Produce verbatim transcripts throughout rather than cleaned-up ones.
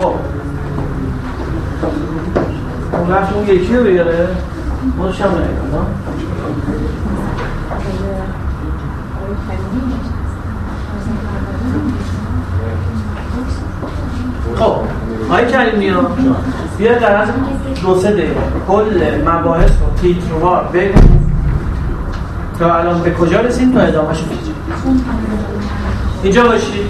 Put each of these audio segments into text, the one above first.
خب اون رفت اون یکی رو بگیره ماشم نگیرم. خب آقای کریمی ها بیا در از دو سه دقیقه کل مباحث رو تیتروار بگو تا الان به کجا رسیم تا ادامه شو بگیم. اینجا باشید.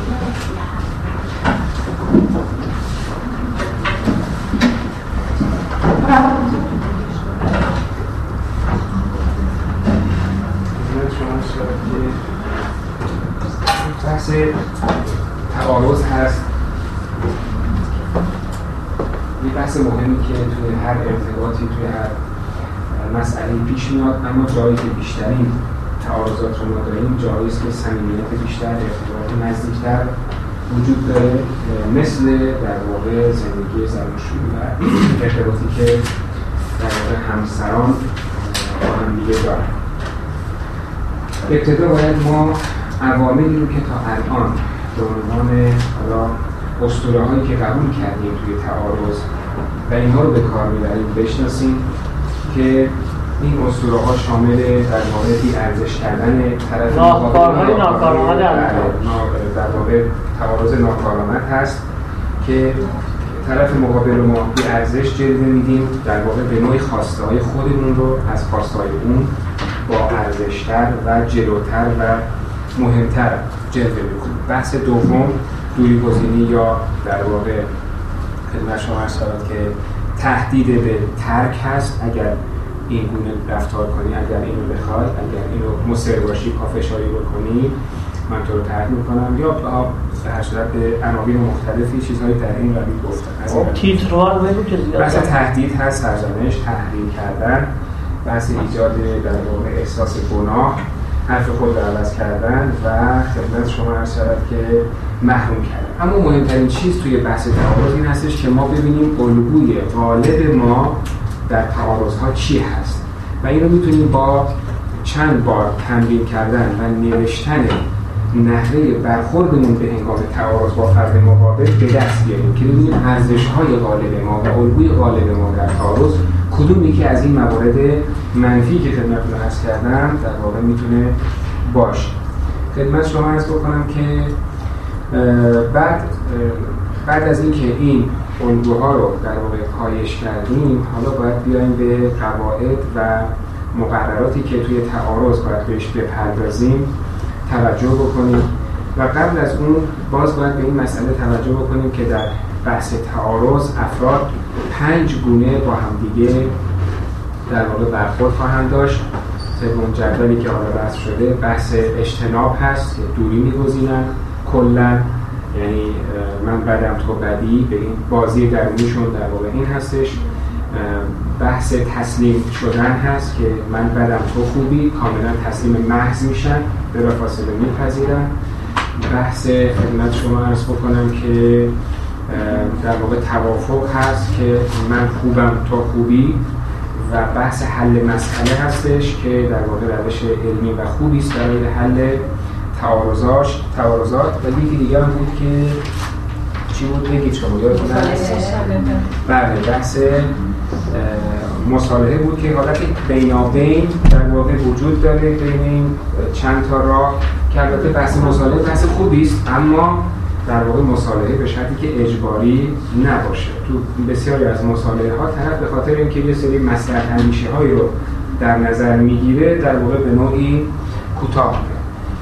بحث تعارض هست، یه بحث مهمی که توی هر ارتباطی توی هر مسئله پیش میاد، اما جایی که بیشترین تعارضات رو ما داریم جایی است که صمیمیت بیشتر، ارتباط نزدیکتر وجود داره، مثل در واقع زندگی زناشویی و ارتباطی که در واقع همسران با هم دیگه دارن. ابتدا باید ما عواملی رو که تا الان به عنوان حالا اسطوره‌هایی که قبول کردیم توی تعارض و اینها رو به کار می‌بریم بشناسیم که این اسطوره‌ها شامل در واقع بی‌ارزش کردن طرف مقابل، ناکارآمد در واقع تعارض ناکارآمد هست که طرف مقابل رو ما بی‌ارزش جلوه میدیم، در واقع به نوعی خواسته‌های خودمون رو از خواسته‌های اون با ارزش‌تر و جلوتر و مهمتر جلوه می‌کنیم. بحث دوم دوری‌گزینی یا در واقع خدمت شما عرض شود که تهدید به ترک هست. اگر این گونه رفتار کنی، اگر اینو بخوای، اگر اینو مصر باشی، پافشاری بکنی، من تو رو ترک میکنم، یا به هر صورت به عناوین مختلفی چیزهایی در این روی گفتن. خب تیتروار بگو که زیاد بحث تهدید هست، سرزنش، تحریک کردن، بحث ایجاد در واقع احساس گناه، حرف خود رو عوض کردن و خدمت شما عرض شود که محروم کردن. اما مهمترین چیز توی بحث تعارض این هستش که ما ببینیم الگوی غالب ما در تعارض‌ها چی هست و این رو میتونیم با چند بار تمرین کردن و نوشتن نحوه برخوردمون به هنگام تعارض با فرد مقابل به دست بیاریم که ببینیم ارزش‌های غالب ما و الگوی غالب ما در تعارض کدوم یکی از این موارد منفی که خدمتتون عرض کردم در واقع میتونه باشه. خدمت شما عرض بکنم که بعد بعد از اینکه این الگوها رو در واقع پایش کردیم، حالا باید بیایم به قواعد و مقرراتی که توی تعارض باید بهش بپردازیم توجه بکنیم و قبل از اون باز باید به این مسئله توجه بکنیم که در بحث تعارض افراد پنج گونه با همدیگه در واقع برخورد خواهند داشت. طبق جدولی که حالا بحث شده بحث اجتناب هست که دوری می‌گزینن کلا، یعنی من بدم تو بدی، به این بازی درونیشون در واقع این هستش. بحث تسلیم شدن هست که من بدم تو خوبی، کاملا تسلیم محض میشن، بلافاصله میپذیرن. بحث خدمت شما عرض بکنم که در واقع توافق هست که من خوبم تو خوبی و بحث حل مسئله هستش که در واقع روش علمی و خوبی است برای حل تعارضاش تعارضات. و یکی دیگه هم بود که چی بود بگید شما یادتون هست؟ بله، بحث مصالحه بود که حالت بینابین در واقع وجود داره بین این چند تا راه که البته بحث مصالحه بحث خوبی است، اما در واقع مصالحه به شرطی که اجباری نباشه. تو بسیاری از مصالحه ها طرف به خاطر اینکه یه سری مصلحت اندیشه هایی رو در نظر میگیره در واقع به نوعی کوتاه میره.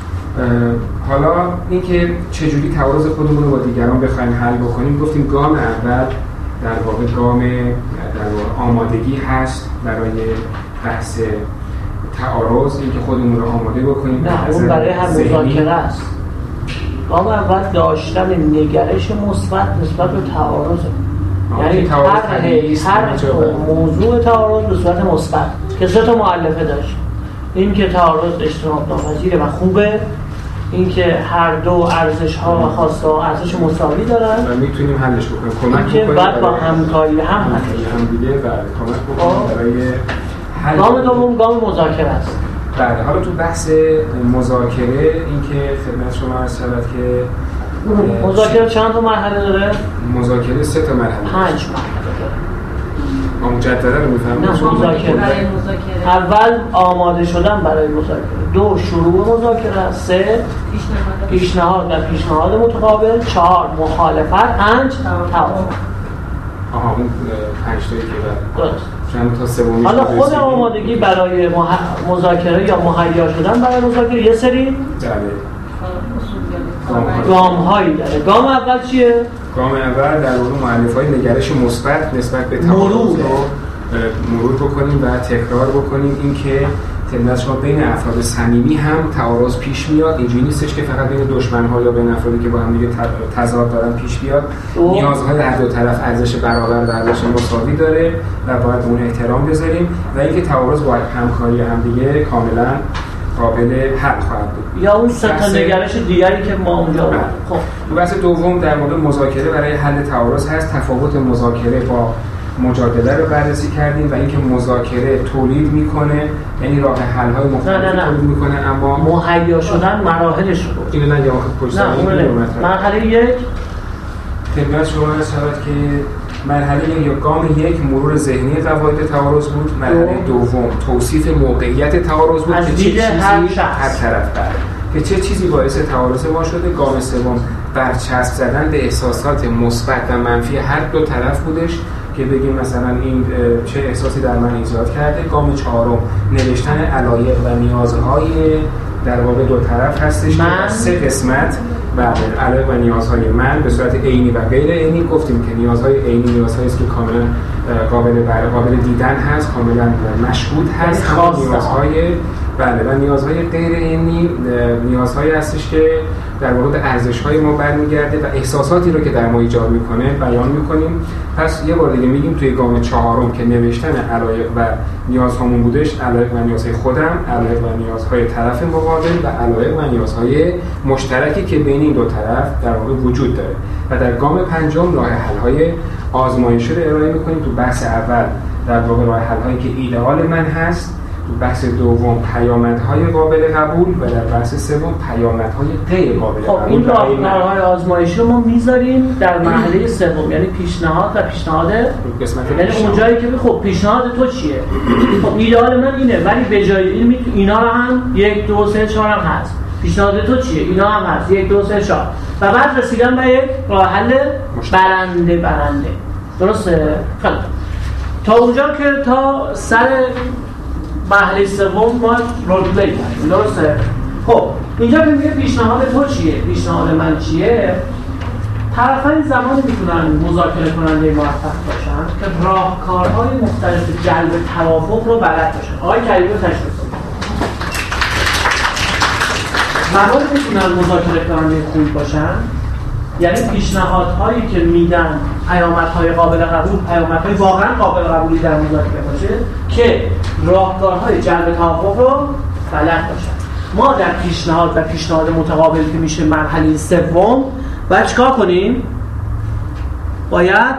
حالا اینکه چجوری تعارض خودمون رو با دیگران بخوایم حل بکنیم، گفتیم گام اول در واقع گام در واقع آمادگی هست برای بحث تعارض، اینکه خودمون رو آماده بکنیم. نه اون برای هر مذاکره است. گام اول داشتن نگرش مثبت نسبت به تعارض، یعنی هر هر موضوع تعارض به صورت مثبت که سه تا مؤلفه داشت. این که تعارض اجتناب ناپذیره و خوبه، این که هر دو ارزش ها و خواسته ها ارزش مساوی دارن و میتونیم حلش بکنیم، کمک بکنیم، که بعد با همکاری هم هم دیگه بله کمک بکنیم برای حل. گام دوم گام مذاکره است. بله، حالا تو بحث مذاکره این که خدمت شما عرض شود که مذاکره چند تا مرحله داره؟ مذاکره سه تا مرحله. پنج مرحله داره. ما مجددا رو می‌فهمیم. نه مذاکره. اول آماده شدن برای مذاکره. دو شروع مذاکره. سه پیشنهاد و پیشنهاد متقابل. چهار مخالفت. پنج توافق. آها اون پنج تایی که درست. چند تا سومیش. حالا خود آمادگی برای مذاکره یا مهیا شدن برای مذاکره یه سری بله گام هایی داره. گام اول چیه؟ گام اول در واقع مؤلفه‌های نگرش مثبت نسبت به تعارض رو مرور بکنیم و تکرار بکنیم. این که خدمت شما بین افراد صمیمی هم تعارض پیش میاد. اینجوری نیستش که فقط بین دشمن‌ها یا بین افرادی که با هم دیگه تضاد دارن پیش بیاد. نیازهای هر دو طرف ارزش برابر و ارزش مساوی داره و باید اون احترام بذاریم و اینکه تعارض با همکاری هم دیگه کاملا قابل حل خواهد بود. یا اون سه تا نگرش دیگری که ما اونجا بود. خب بحث دوم در مورد مذاکره برای حل تعارض هست. تفاوت مذاکره با مجادله رو بررسی کردیم و اینکه مذاکره تولید میکنه، یعنی راه حل های مختلف تولید میکنه، اما مهیا شدن مراحلش رو اینو نگم آخه پشت سر این مرحله یک خدمت شما هست که مرحله یک یا گام یک مرور ذهنی قواعد تعارض بود. مرحله دوم توصیف موقعیت تعارض بود که چه چیزی هر, هر طرف داره که چه چیزی باعث تعارض ما شده. گام سوم برچسب زدن به احساسات مثبت و منفی هر دو طرف بودش که بگیم مثلا این چه احساسی در من ایجاد کرده. گام چهارم نوشتن علایق و نیازهای در واقع دو طرف هستش که سه قسمت بعد علایق و نیازهای من به صورت عینی و غیر عینی گفتیم که نیازهای عینی نیازهایی است که کاملا قابل برای قابل دیدن هست، کاملا مشهود هست. اما نیازهای بله و نیازهای غیر عینی نیازهایی هستش که در واقع ارزش‌های ما برمیگرده و احساساتی رو که در ما ایجاد میکنه بیان میکنیم. پس یه بار دیگه میگیم توی گام چهارم که نوشتن علایق و نیازهامون بودش، علایق و نیازهای خودم، علایق و نیازهای طرف مقابل و علایق و نیازهای مشترکی که بین این دو طرف در واقع وجود داره. و در گام پنجم راه حل‌های آزمایشی رو ارائه میکنیم. تو بحث اول در واقع راه حل‌هایی که ایدئال من هست، تو بحث دوم پیامدهای قابل قبول و در بحث سوم پیامدهای غیر قابل قبول. خب این راهکارهای آزمایشی رو ما میذاریم در مرحله سوم، یعنی پیشنهاد و پیشنهاد قسمت یعنی اونجایی که خب پیشنهاد تو چیه؟ خب ایدئال من اینه ولی به جای این می... اینا رو هم یک دو سه چهار هم هست. پیشنهاد تو چیه؟ اینا هم هست یک دو سه چهار و بعد رسیدن به یک راه حل برنده برنده. درسته؟ خب تا اونجا که تا سر مرحله سوم ما رول پلی کردیم. درسته؟ خب اینجا که میگه پیشنهاد تو چیه؟ پیشنهاد من چیه؟ طرفین زمانی میتونن مذاکره کننده موفق باشن که راهکارهای مختلف جلب توافق رو بلد باشن. آقای کریمی رو تشریف کنید. زمانی میتونن مذاکره کننده خوب باشن یعنی پیشنهادهایی که میدن پیامدهای قابل قبول، پیامدهای واقعا قابل قبولی در مذاکره باشه که راهکارهای جلب توافق رو بلد باشن. ما در پیشنهاد و پیشنهاد متقابل که میشه مرحله سوم باید چیکار کنیم؟ باید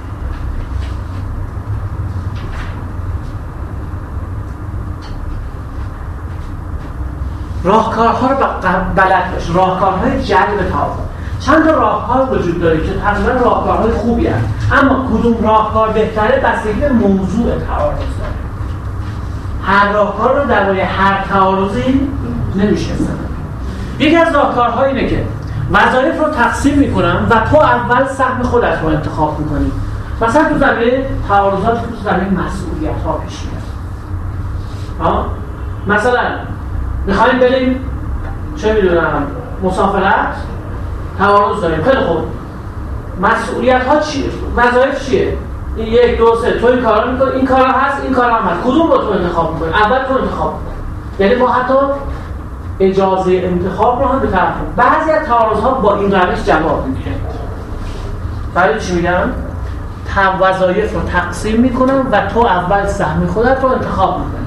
راهکارها رو بلد باشه، راهکارهای جلب توافق. چند تا راهکار وجود داره که تقریبا راهکارهای خوبی هست، اما کدوم راهکار بهتره بستگی به موضوع تعارض داره. هر راهکار رو درباره هر تعارضی نمیشه استفاده. یکی از راهکارها اینه که وظایف رو تقسیم میکنم و تو اول سهم خودت رو انتخاب میکنی. مثلا تو زمینه تعارضات، تو زمینه مسئولیت ها پیش میاد. مثلا میخوایم بریم چه میدونم مسافرت، تعارض داریم. خیلی خوب، مسئولیت ها چیه؟ وظایف چیه؟ این یک دو سه تو این کارا میکنی، این کارا هست، این کارا هم هست. کدوم رو تو انتخاب میکنی؟ اول تو انتخاب میکنی. یعنی ما حتی اجازه انتخاب رو هم به طرف کنیم. بعضی از تعارض ها با این روش جواب میده. برای چی میگم؟ وظایف رو تقسیم میکنم و تو اول سهم خودت رو انتخاب میکنی.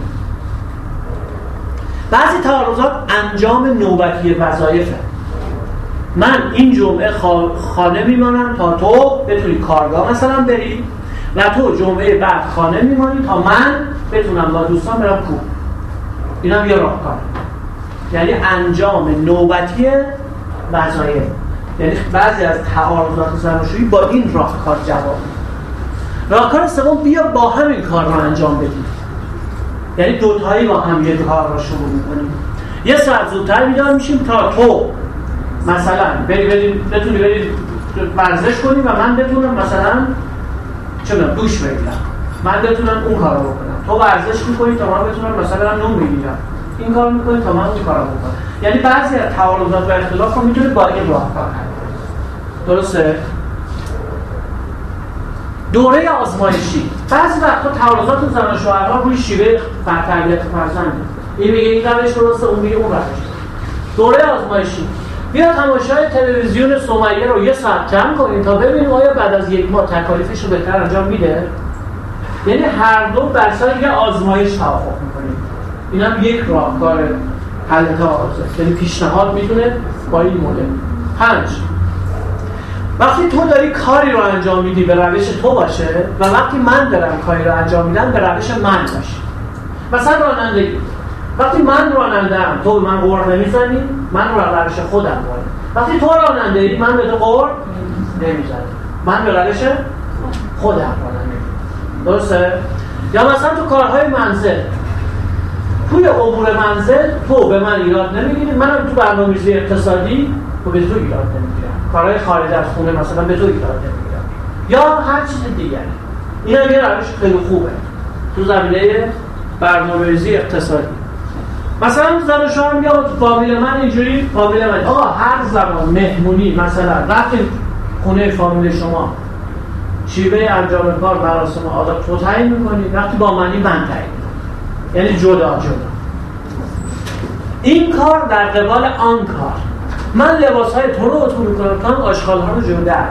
بعضی تعارضات انجام نوبتی وظایفه. من این جمعه خانه میمانم تا تو بتونی کارگاه مثلا بری و تو جمعه بعد خانه میمانی تا من بتونم با دوستان برم کوه. این هم یه راهکار، یعنی انجام نوبتی وظایف. یعنی بعضی از تعارضات زناشویی با این راهکار جواب میده. راهکار سوم بیا با هم این کار رو انجام بدیم، یعنی دوتایی با هم یک کار رو شروع میکنیم. یه ساعت زودتر بیدار میشیم تا تو مثلا بری بری بتونی بری ورزش کنی و من بتونم مثلا چه میدونم دوش بگیرم، من بتونم اون کارو بکنم. تو ورزش میکنی تا من بتونم مثلا نون بگیرم، این کارو میکنی تا من اون کارو بکنم. یعنی بعضی از تعارضات و اختلاف رو میتونه با این راهکار حل کنی. درسته؟ دوره آزمایشی. بعضی وقتا تعارضات زن و شوهرها روی شیوه تربیت فرزند، این میگه این روش درسته، اون میگه اون روش. دوره آزمایشی. بیا تماشای تلویزیون سمیه رو یه ساعت جمع کنیم تا ببینیم آیا بعد از یک ماه تکالیفش رو بهتر انجام میده. یعنی هر دو بر اساس یه آزمایش توافق میکنیم. این هم یک راهکار حل تعارضه، یعنی پیشنهاد میتونه با این مدل. پنج، وقتی تو داری کاری رو انجام میدی به روش تو باشه و وقتی من دارم کاری رو انجام میدم به روش من باشه. مثلا رانندگی، وقتی من راننده‌ام تو من قور نمیزنی، من رو روش خودم می‌رم. وقتی تو راننده‌ای من به تو قور نمیزنم، من به روش خودم رانندگی. درسته؟ یا مثلا تو کارهای منزل، توی امور منزل تو به من ایراد نمیگیری، منم تو برنامه‌ریزی اقتصادی تو به تو ایراد نمیگیرم، کارهای خارج از خونه مثلا به تو ایراد نمیگیرم، یا هر چیز دیگری. این هم یه روش خیلی خوبه تو زمینه برنامه‌ریزی اقتصادی. مثلا زن و شوهر میگه تو فامیل من اینجوری، فامیل من آقا هر زمان مهمونی مثلا رفتیم خونه فامیل شما، شیوه انجام کار مراسم آداب تو تعیین می‌کنی، وقتی با منی من تعیین می‌کنم، یعنی جدا جدا. این کار در قبال آن کار، من لباس‌های تو رو اتو می‌کنم، تو هم آشغال‌ها رو جدا می‌ذاری.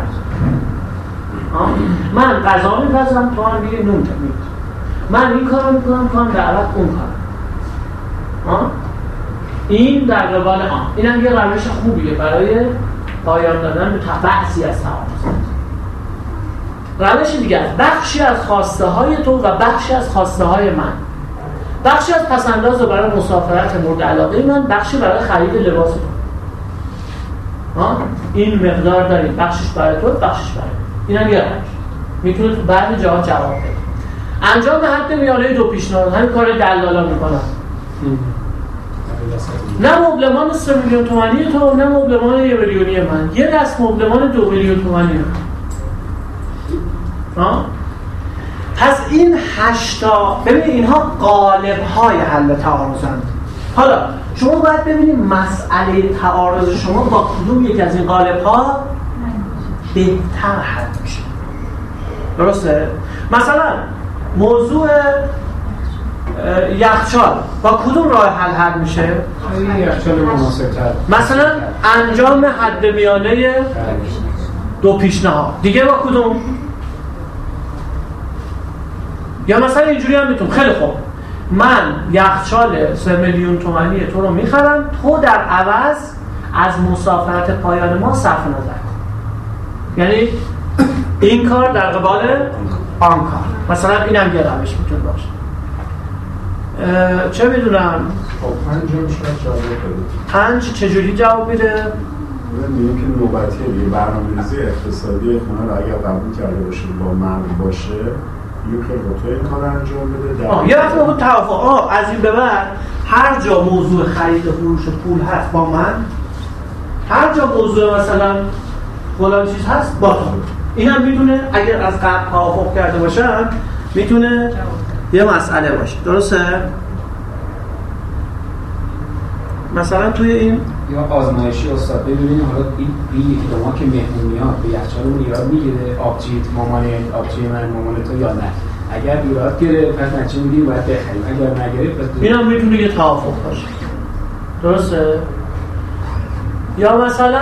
من غذا می‌پزم، تو هم می‌ری نون می‌ریزی. من این کارو می‌کنم، تو هم در عوض اون کار. آه؟ این در قبال آن. این هم یه روش خوبیه برای پایان دادن به بحثی از تعارض. روش دیگر، بخشی از خواسته های تو و بخشی از خواسته های من. بخشی از پسنداز برای مسافرت مورد علاقه من، بخشی برای خرید لباس تو. آه؟ این مقدار داریم، بخشش برای تو، بخشش برای این هم یه روش. میتونه تو بعضی جاها جواب بده. انجام حد میانه دو پیشنهاد، همین کار دلالا میکنن. نه مبلمان سه میلیون تومانی تو، نه مبلمان یه میلیونی من، یه دست مبلمان دو میلیون تومانی من. پس این هشتا، ببینید اینها قالب های حل تعارضند. حالا شما باید ببینید مسئله تعارض شما با کدوم یک از این قالب ها بهتر حل میشه. درسته؟ مثلا موضوع یخچال با کدوم راه حل حل میشه؟ یخچال مناسب‌تر. مثلا انجام حد میانه دو پیشنهاد. دیگه با کدوم؟ یا مثلا اینجوری هم میتونم، خیلی خوب من یخچال سه میلیون تومانی تو رو میخرم، تو در عوض از مسافرت پایان ما صرف نظر کن. یعنی این کار در قبال آن کار. مثلا اینم یه روش میتونه باشه. چه میدونم خب پنج هم شاید جواب بده. پنج چجوری جواب میده؟ میگیم که نوبتیه دیگه، برنامه‌ریزی اقتصادی خونه رو اگر قبول کرده باشه با مرد باشه یکی با تو این کار انجام بده. آه یه وقت با توافق، آه از این به بعد هر جا موضوع خرید و فروش پول هست با من، هر جا موضوع مثلا فلان چیز هست با تو. این هم میتونه اگر از قبل توافق کرده باشن میتونه یه مسئله باشه. درسته؟ مثلا توی این یا آزمایشی استاد ببینید حالا این یکی دو ماه که مهمونیات به یخچالمون ایراد میگیره، آبجیت مامان آبجی من مامان تو یا نه، اگر ایراد گرفت پس نچه میگیم باید بخریم، اگر نگرفت پس این هم میتونه یه توافق باشه. درسته؟ یا مثلا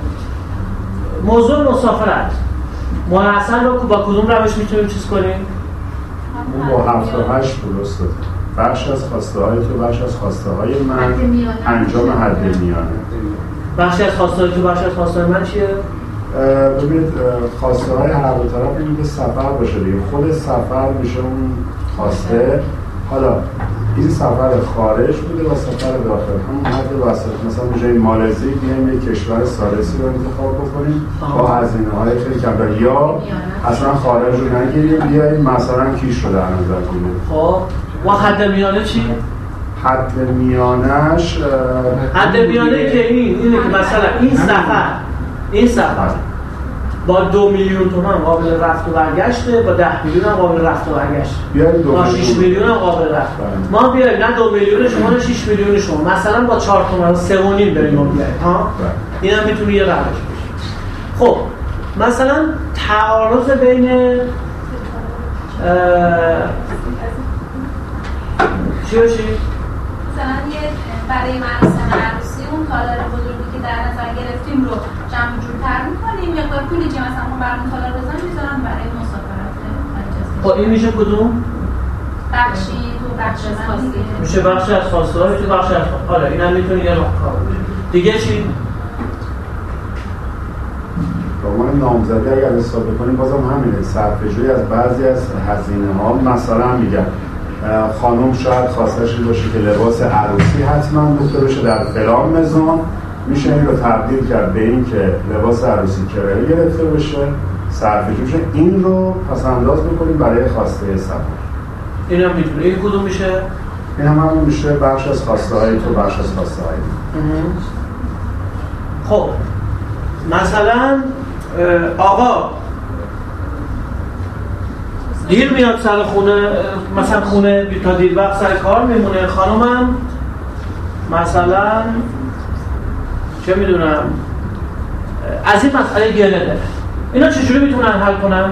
موضوع مسافرت محسن رو با کدوم روش میتونیم چیز کنیم؟ اون با هفت و هشت درست داده. بخش از خواسته های تو، بخش از خواسته های من، انجام حد میانه. بخش از خواسته های تو، بخش از خواسته های من چیه؟ ببینید خواسته های هر دو طرف این که سفر باشه دیگه، خود سفر میشه اون خواسته. حالا این سفر خارج بوده و سفر داخل. همون حد وسط، مثلا به جای مالزی بیایم یک کشور ثالثی رو انتخاب بکنیم با هزینه‌های خیلی کم، یا اصلا خارج رو نگیریم بیاییم مثلا کیش رو در نظر بگیریم. خب و حد میانه چی؟ حد میانه‌اش حد میانه که این اینه که مثلا این سفر این سفر با دو میلیون تومان قابل رفت و برگشته، با ده میلیون هم قابل رفت و برگشته، با شش میلیون هم قابل رفت. ما بیایم نه دو میلیون شما نه شش میلیون شما، مثلا با چهار تومان سه و نیم بریم و بیایم ها، این هم میتونه یه روش بشه. خب مثلا تعارض بین چی و چی؟ مثلا یه برای مراسم عروسی اون تالار بزرگی که در نظر گرفتیم رو جمع جورتر می‌کنیم، مقدار پولی که مثلا اون برامون تالار بزنیم می‌ذارن برای مسافرت. خب این میشه کدوم؟ بخشی تو بخش خاصی میشه بخش از خواسته ها، میشه بخش از آره اینم میتونه یه راهکار باشه. دیگه چی؟ به عنوان نامزدی اگر حساب بکنیم بازم همینه، صرفه‌جویی از بعضی از هزینه‌ها. مثلا میگم خانم شاید خواستش این باشه که لباس عروسی حتما بوده بشه در فلان مزون، میشه این رو تبدیل کرد به این که لباس عروسی کرایه گرفته بشه، صرفه‌جویی بشه، این رو پس انداز میکنیم برای خواسته سفر. این هم میتونه. این کدوم میشه؟ این هم همون میشه بخش از خواسته های تو، بخش از خواسته های خب مثلا آقا دیر میاد سر خونه، مثلا خونه تا دیر وقت سر کار میمونه، خانومم مثلا چه میدونم از این مسئله گله داره، اینا چجوری میتونن حل کنن؟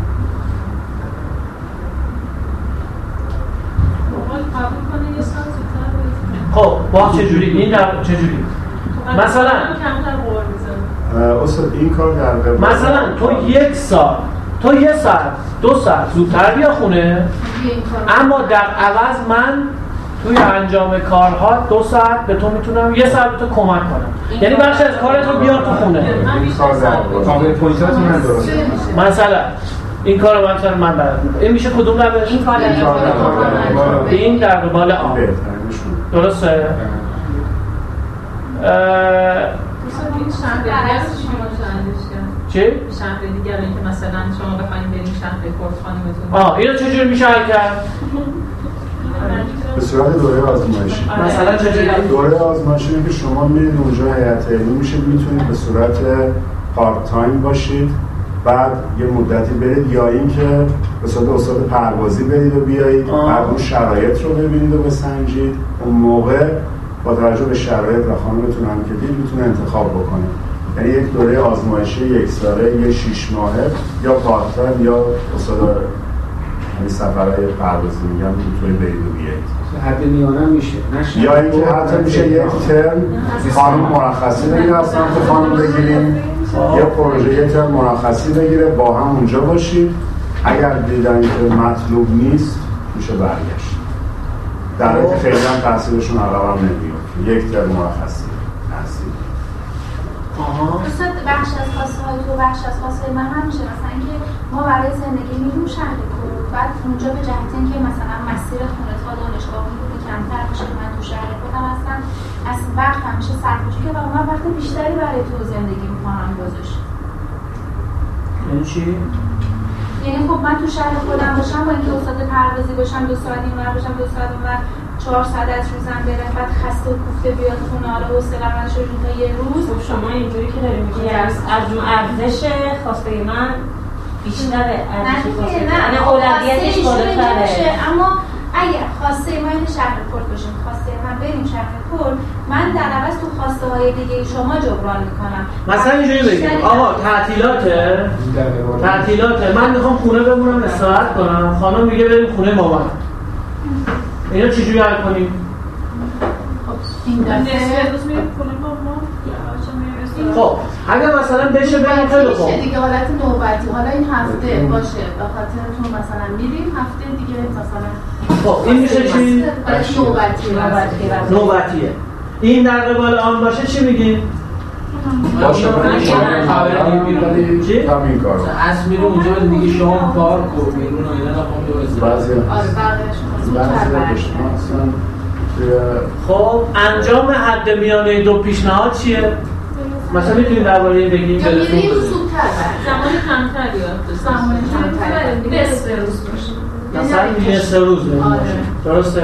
خب با چجوری؟ این در چجوری؟ مثلا استاد این کار در مثلا تو یک ساعت تو یه ساعت دو ساعت زودتر بیا خونه، اما در عوض من توی انجام کارها دو ساعت به تو میتونم یه ساعت به تو کمک کنم، یعنی بخش از کارت رو بیار تو خونه. این کار در تابع پوینتاتون من درست مثلا این کارو مثلا من برات میکنم. این میشه کدوم در این کار در این در قبال آن درسته؟ چی؟ شهر دیگر که مثلا شما بخواید بریم شهر کورت خانمتون. آه اینو چجوری میشه حل کرد؟ به صورت دوره آزمایشی. مثلا چجوری؟ دوره آزمایشی اینه که شما میرید اونجا هیئت علمی میشید، میتونید به صورت پارت تایم باشید، بعد یه مدتی برید، یا اینکه به صورت استاد پروازی برید و بیایید، بعد اون شرایط رو ببینید و بسنجید. اون موقع با توجه به شرایط و خانمتون هم که دید میتونه انتخاب بکنه. یعنی یک دوره آزمایشی یک ساله، یه شش ماهه، یا پارت تایم یا استاد، یعنی سفرهای پروازی میگم میتونید برید و بیایید. حد میانه میشه نشه، یا اینکه حتی میشه یک ترم خانم مرخصی بگیره، از سمت خانم بگیریم، یا پروژه یک ترم مرخصی بگیره، با هم اونجا باشید. اگر دیدن که مطلوب نیست میشه برگشت، در حالی که خیلی هم تحصیلشون عقب هم نمیاد. یک ترم مرخصی تحصیل. دوستان بخش از خواسته های تو بخش از خواسته من هم میشه مثلا اینکه ما برای زندگی میریم شهر کورد، بعد اونجا به جهت اینکه مثلا مسیر خونه تا دانشگاه اون کمتر بشه، من تو شهر خودم هستم، از وقت همیشه صرفه‌جویی که من وقت بیشتری برای تو زندگی می‌خوام گذاشت. یعنی چی؟ یعنی خب من تو شهر خودم باشم، با اینکه استاد پروازی باشم، دو ساعت اینور باشم، دو ساعت اونور، چهار ساعت از روزم بره، بعد خسته و کوفته بیاد خونه، آره حوصله‌ام نداره تا یه روز. خب شما اینجوری که دارید میگید از اون ارزش خواسته من بیشتره، ارزش خواسته من اولویتش بالاتره. اما اگر خواسته ما این شهر کورد باشیم، خواسته من بریم شهر کورد، من در عوض تو خواسته های دیگه شما جبران میکنم. مثلا اینجوری بگیم آقا تعطیلاته تعطیلاته من میخوام خونه بمونم استراحت کنم، خانم میگه بریم خونه مامان، اینا چجوری حل کنیم؟ این دفعه روز میریم خونه مامان. خب اگر مثلا بشه بریم خیلی خوب میشه دیگه حالت نوبتی، حالا این هفته باشه به خاطر تو مثلا میریم، هفته دیگه مثلا خب این میشه چی؟ نوبتی نوبتیه. این در قبال آن باشه چی میگیم؟ باشه من شما خبری می‌بینید چی؟ همین کارو از میره اونجا دیگه شما کار کن بیرون و اینا نخوام درست بعضی آره بقیه‌اش مثلا خب انجام حد میانه دو پیشنهاد چیه؟ مثلا میتونید درباره این بگیم میریم زودتر زمان کمتر یاد زمان کمتر نصف روز باشه مثلا نصف روز باشه درسته؟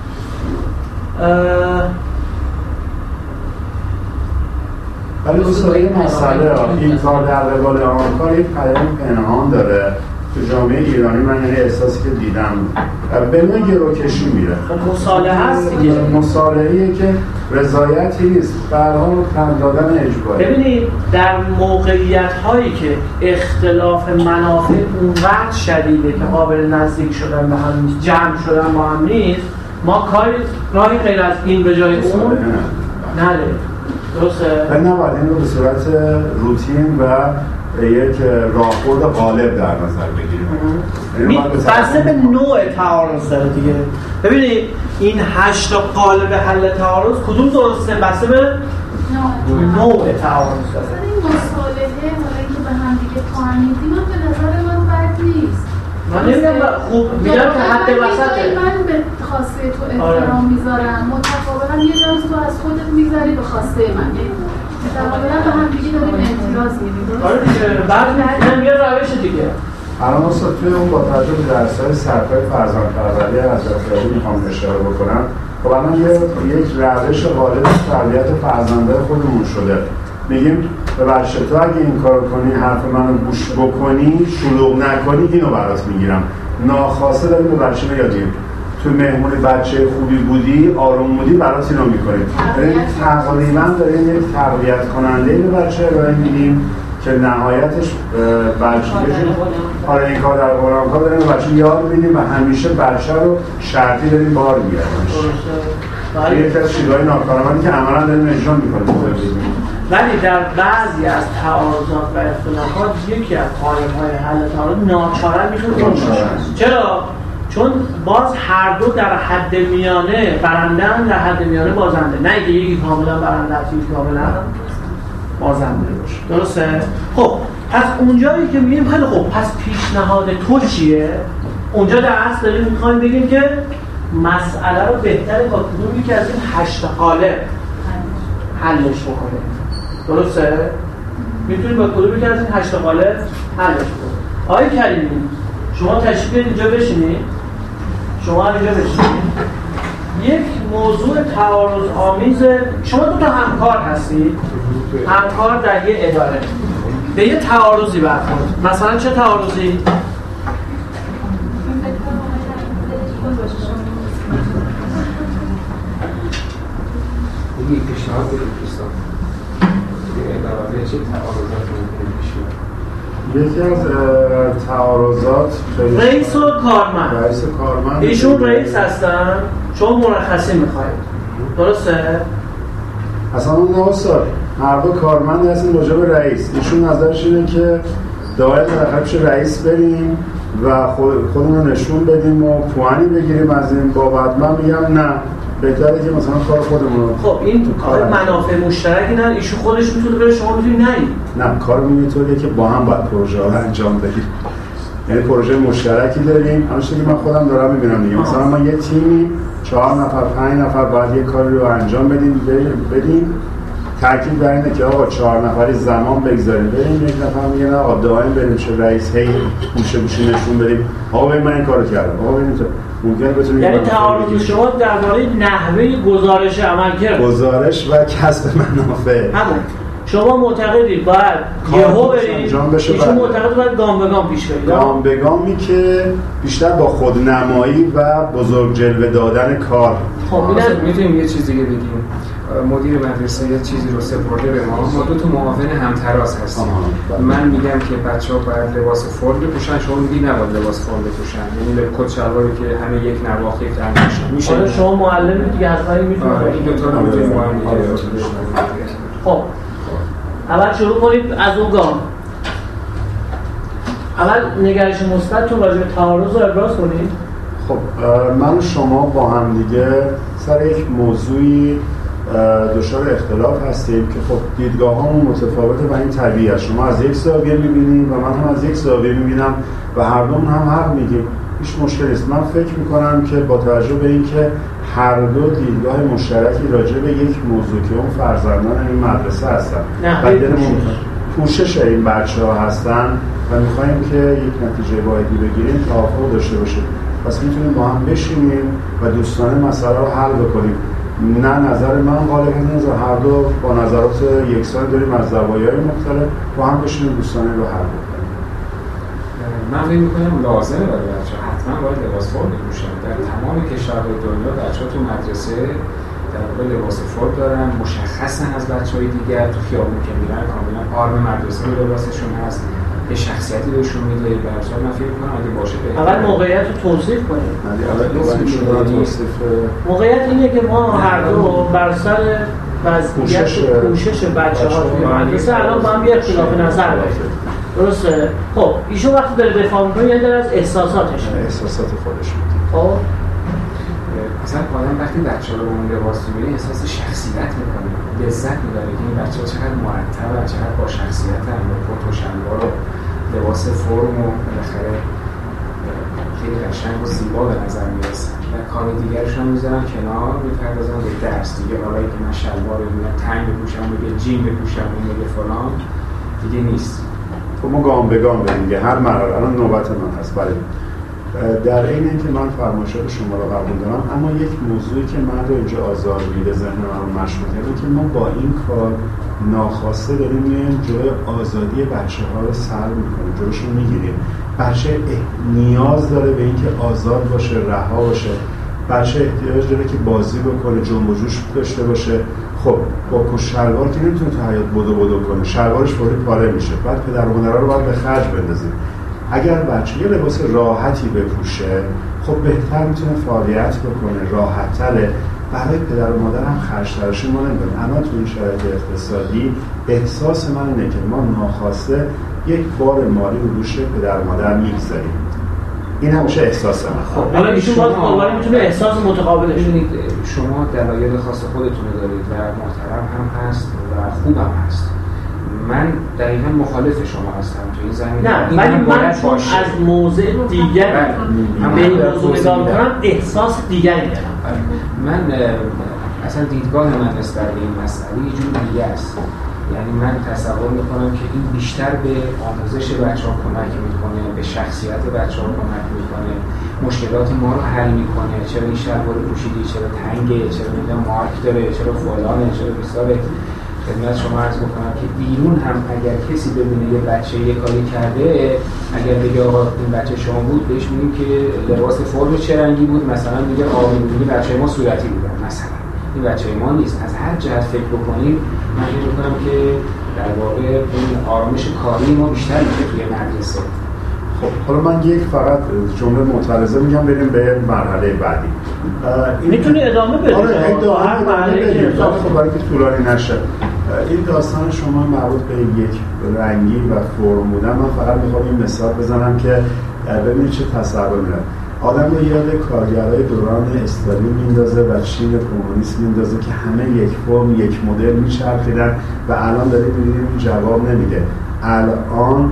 ولی دوستان این مسئله این کار در قبال آمریکا یک پیام پنهان داره تو جامعه ایرانی. من یعنی احساسی که دیدم به نوع گروکشی میره. مصالحه هست دیگه. مصالحه‌ایه که رضایتی نیست، برها رو تن دادن اجباری. ببینید در موقعیت هایی که اختلاف منافع اونقدر شدیده که قابل نزدیک شدن به هم نیست، جمع شدن با هم نیست، ما کاری راهی غیر از این به جای اون نداریم. درسته؟ ولی نباید این رو به صورت روتین و یک راهبرد غالب در نظر بگیریم. بسته به نوع تعارض داره دیگه. ببینید این هشت قالب حل تعارض کدوم درسته؟ بسته به نوع تعارض داره. مثلا این مصالحه حالا که به هم دیگه تعمیدی من به نظر من بد نیست. من نمیگم خوب میگم که حد وسطه. من به خواسته تو احترام میذارم، متقابلا یه جانس تو از خودت میذاری به خواسته من. متقابلا به هم دیگه داریم اعتراض می‌کنیم. آره دیگه بعد میگم یه روش دیگه. الان اصلا توی اون با توجه به درس‌های سرکار فرزندپروری حضرت علی میخوام اشاره بکنم. خب الان یه یک روش غالب تربیت فرزندای خودمون شده. میگیم به بچه تو اگه این کارو کنی، حرف منو گوش بکنی، شلوغ نکنی، اینو برات میگیرم. ناخواسته داریم به بچه میادیم تو مهمونی بچه خوبی بودی، آروم بودی، برات اینو میکنیم. یعنی تقریبا داریم یک تربیت کننده به بچه ارائه میدیم که نهایتش بچه آره این کار در قرآن کار داریم بچه یاد میدیم و همیشه بچه رو شرطی داریم بار میگردیم. یکی از شیوه‌های ناکارآمدی که عملاً داریم اجرا میکنیم. ولی در بعضی از تعارضات و اختلافات یکی از قالب‌های حل تعارض ناچارا میتونه باشه. چرا؟ چون باز هر دو در حد میانه برندن، در حد میانه بازنده. نه اینکه یکی کاملا برنده است یکی کاملا بازنده باشه. درسته؟ خب پس اونجایی که میگیم خیلی خوب پس پیشنهاد تو چیه؟ اونجا در اصل داریم میخوایم بگیم که مسئله رو بهتره با کدوم یکی از این هشت قالب حلش بکنه. درسته؟ میتونید با کدوم یکی از این هشت قالب حلش بکنید. آقای کریمی شما تشریف بیارید اینجا بشینید. شما اینجا بشینید. یک موضوع تعارض آمیز، شما دو تا همکار هستید. همکار در یه اداره. به یه تعارضی برخورد. مثلا چه تعارضی؟ یک پیشنهاد بدید دوستان. چه تعارضات ممکنه پیش بیاد؟ یکی از تعارضات رئیس و کارمند. رئیس و کارمند. ایشون رئیس هستن، شما مرخصی میخواید. درسته؟ اصلا اون نه استاد. هر دو کارمند هستن راجع به رئیس. ایشون نظرش اینه که باید بالاخره پیش رئیس بریم و خودمون رو نشون بدیم و پوانی بگیریم از این بابت. من میگم نه. بهتره که مثلا کار خودمون. خب این کار منافع مشترکی نه، ایشون خودش میتونه بره، شما میتونید نه. نه کار اینطوریه که با هم باید پروژه رو انجام بدیم. یعنی پروژه مشترکی داریم. همونش که من خودم دارم میبینم دیگه. مثلا ما یه تیمی چهار نفر پنج نفر باید یه کاری رو انجام بدیم بدیم. تاکید بر اینه که آقا چهار نفری زمان بگذاریم بریم. یک نفر میگه نه آقا دائم بریم چه رئیس هی گوشه گوشه نشون بدیم. آقا ببین من این کارو کردم. آقا ببین تو ممکنه بتونید. یعنی تعارض شما درباره نحوه گزارش عملکرد، گزارش و کسب منافع. همون شما معتقدید باید یهو برید، ایشون معتقد باید گام به گام پیش برید. گام به گامی که بیشتر با خودنمایی و بزرگ جلوه دادن کار. خب میتونیم یه چیز دیگه بگیم. مدیر مدرسه یه چیزی رو سپرده به ما. ما دو تا معاون همتراز هستیم. من میگم که بچه‌ها باید لباس فرم بپوشن، شما میگید نباید لباس فرم بپوشن. یعنی کت شلواری که همه یک نواخت یک رنگ میشه. آره شما معلمی دیگه از ولی میتونید. آره این دو تا رو میتونید با هم دیگه. خب اول شروع کنید از اون گام. اول نگرش مثبتتون راجع به تعارض رو ابراز کنید. خب من و شما با هم دیگه سر یک موضوعی دچار اختلاف هستیم که خب دیدگاه‌هامون متفاوته و این طبیعیه است. شما از یک زاویه می‌بینید و من هم از یک زاویه می‌بینم و هر دومون هم حق میگیم. هیچ مشکلی نیست. من فکر می‌کنم که با توجه به اینکه هر دو دیدگاه مشترکی راجع به یک موضوع که اون فرزندان این مدرسه هستن و دلمون پوشش این بچه‌ها هستن و می‌خوایم که یک نتیجه واحدی بگیریم، توافق داشته باشیم. پس می‌تونیم با هم بشینیم و دوستانه مسئله رو حل بکنیم. نه نظر من غالبا نظر هر دو با نظرات یکسان داریم از زوایای مختلف با هم بشینیم دوستانه رو حل بکنیم. من فکر می‌کنم لازمه برای بچه‌ها حتما باید لباس فرم بپوشن. در تمام کشورهای دنیا بچه‌ها تو مدرسه در واقع لباس فرم دارن، مشخصن از بچه‌های دیگر. تو خیابون که میرن کاملا آرم مدرسه لباسشون هست، به شخصیتی بهشون میده. برای من فکر می‌کنم اگه باشه بهتره. اول موقعیت رو توضیح کنیم. موقعیت اینه که ما هر دو بر سر وضعیت پوشش بچه‌ها توی مدرسه الان با هم یه اختلاف نظر داریم. درسته؟ خب ایشون وقتی داره دفاع می‌کنه یه در از احساساتش احساسات خودش میگه. خب مثلا آدم وقتی بچه‌ها رو اون لباس می‌بینه احساس شخصیت می‌کنه، لذت می‌بره که این بچه‌ها چقدر مرتبه، چقدر با شخصیتن، با کت و شلوار و لباس فرم و بالاخره خیلی قشنگ و زیبا به نظر می‌رسن. و کار دیگرشون هم می‌ذارن کنار، می‌پردازن به درس دیگه. حالا که من شلوار رو می‌بینم تنگ بپوشم، میگه جین بپوشم، میگه فلان، دیگه نیست. خب ما گام به گام بریم دیگه. هر مرحله الان نوبت من هست. بله. در این اینکه من فرمایشات شما رو قبول دارم، اما یک موضوعی که من رو اینجا آزار میده، ذهن من رو مشغول کرده که ما با این کار ناخواسته داریم میایم جلوی آزادی بچه‌ها رو سلب می‌کنیم، جلوشون میگیریم. بچه نیاز داره به اینکه آزاد باشه، رها باشه. بچه احتیاج داره که بازی بکنه، جنب و جوش داشته باشه. خب با کت شلوار که نمیتونه تو حیاط بدو بدو کنه، شلوارش فوری پاره میشه. بعد پدر و مادرها رو باید به خرج بندازیم. اگر بچه یه لباس راحتی بپوشه، خب بهتر میتونه فعالیت بکنه، راحت‌تره. برای پدر و مادر هم خرج‌ترش ما نمی‌کنه. اما تو این شرایط اقتصادی احساس من اینه که ما ناخواسته یک بار مالی رو دوش پدر و مادر میگذاریم. این همیشه احساس من. خب حالا ایشون باز قربانی میتونه احساس متقابلش ببینید. شما دلایل خاص خودتون دارید و محترم هم هست و خوب هم هست. من دقیقاً مخالف شما هستم تو این زمینه. نه ولی من چون از موضع دیگر به این موضوع نگاه می‌کنم احساس دیگری دارم. من اصلا دیدگاه من نسبت به این مسئله یه جور دیگه است. یعنی من تصور میکنم که این بیشتر به آموزش بچه‌ها کمک میکنه، به شخصیت بچه‌ها کمک میکنه، مشکلات ما رو حل میکنه. چرا این شلوار پوشیدی، چرا تنگه، چرا نمیدونم مارک داره، چرا فلانه، چرا بیساره. خدمت شما عرض بکنم که بیرون هم اگر کسی ببینه یه بچه یه کاری کرده، اگر بگه آقا این بچه شما بود، بهش میگیم که لباس فرم چه رنگی بود، مثلا میگه آقا میگه بچه ما صورتی بودن، مثلا این بچه ما نیست. از هر جهت فکر بکنیم من فکر می‌کنم که در واقع این آرامش کاری ما بیشتر میشه توی مدرسه. خب حالا من یک فقط جمله معترضه میگم بریم به مرحله بعدی. میتونی ادامه بدید. آره ادامه هر مرحله که خب برای که طولانی نشه. این داستان شما مربوط به یک رنگی و فرم بودن، من فقط میخوام این مثال بزنم که ببینید چه تصور میاد. آدم رو یاد کارگرای دوران استالین میندازه و چین کمونیست میندازه که همه یک فرم یک مدل میچرخیدن و الان داریم میبینیم جواب نمیده. الان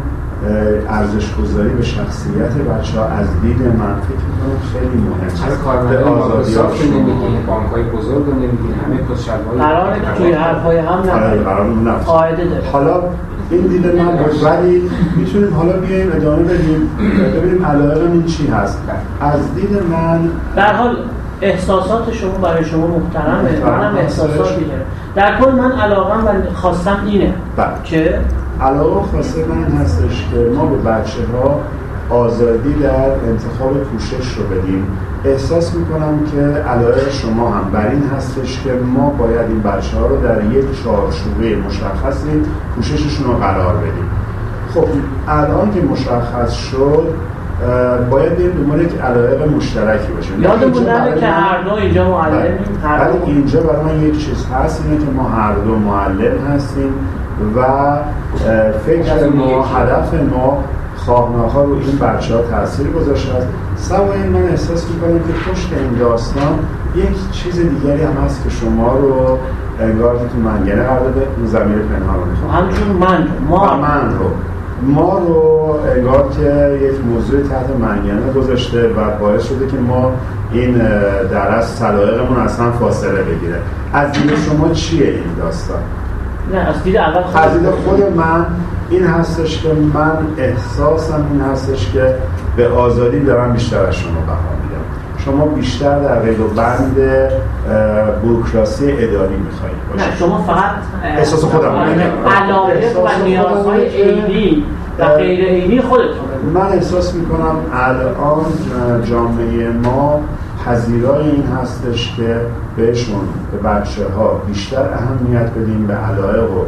ارزش گذاری به شخصیت بچه‌ها از دید من فکر می‌کنم خیلی مهمه. چرا کارمندای مایکروسافت رو نمیگین، بانک‌های بزرگ رو نمیگین، همه کت‌شلوار قراره که توی حرف‌های هم نه قاعده داره. حالا این دید من بود، ولی میتونیم حالا بیایم ادامه بدیم ببینیم علایق این چی هست. از دید من در حال احساسات شما برای شما محترمه، منم احساساتی دارم. در کل من علاقم و خواستم اینه که علاقه خاصه من هستش که ما به بچه‌ها آزادی در انتخاب پوشش رو بدیم. احساس میکنم که علایق شما هم بر این هستش که ما باید این بچه‌ها رو در یک چارچوبه مشخصی پوشششون رو قرار بدیم. خب الان که مشخص شد باید بریم دنبال یک علایق مشترکی باشه. یادمون نره که هر دو اینجا معلمیم. ولی اینجا برای من یک چیز هست، اینه که ما هر دو معلم هستیم و فکر ما، هدف ما خواهناها رو این بچه ها تاثیر گذاشته است. سوای من احساس میکنم که پشت این داستان یک چیز دیگری هم هست که شما رو انگار که تو منگنه قرار به زمین پنهان رو میخوام همچون من ما من رو ما رو انگار که یک موضوع تحت منگنه گذاشته و باعث شده که ما این در از سلایقمون اصلا فاصله بگیره. از دید شما چیه این داستان؟ نه از دید اول خود از دید خود من این هستش که من احساسم این هستش که به آزادی دارم بیشتر از شما بها میدم. شما بیشتر در قید و بند بوروکراسی اداری میخواید باشید. نه شما فقط احساس خودم علاقه و نیازهای عینی و غیر عینی خودتون. من احساس میکنم الان جامعه ما پذیرای این هستش که بهشون به بچه ها بیشتر اهمیت بدیم، به علایق و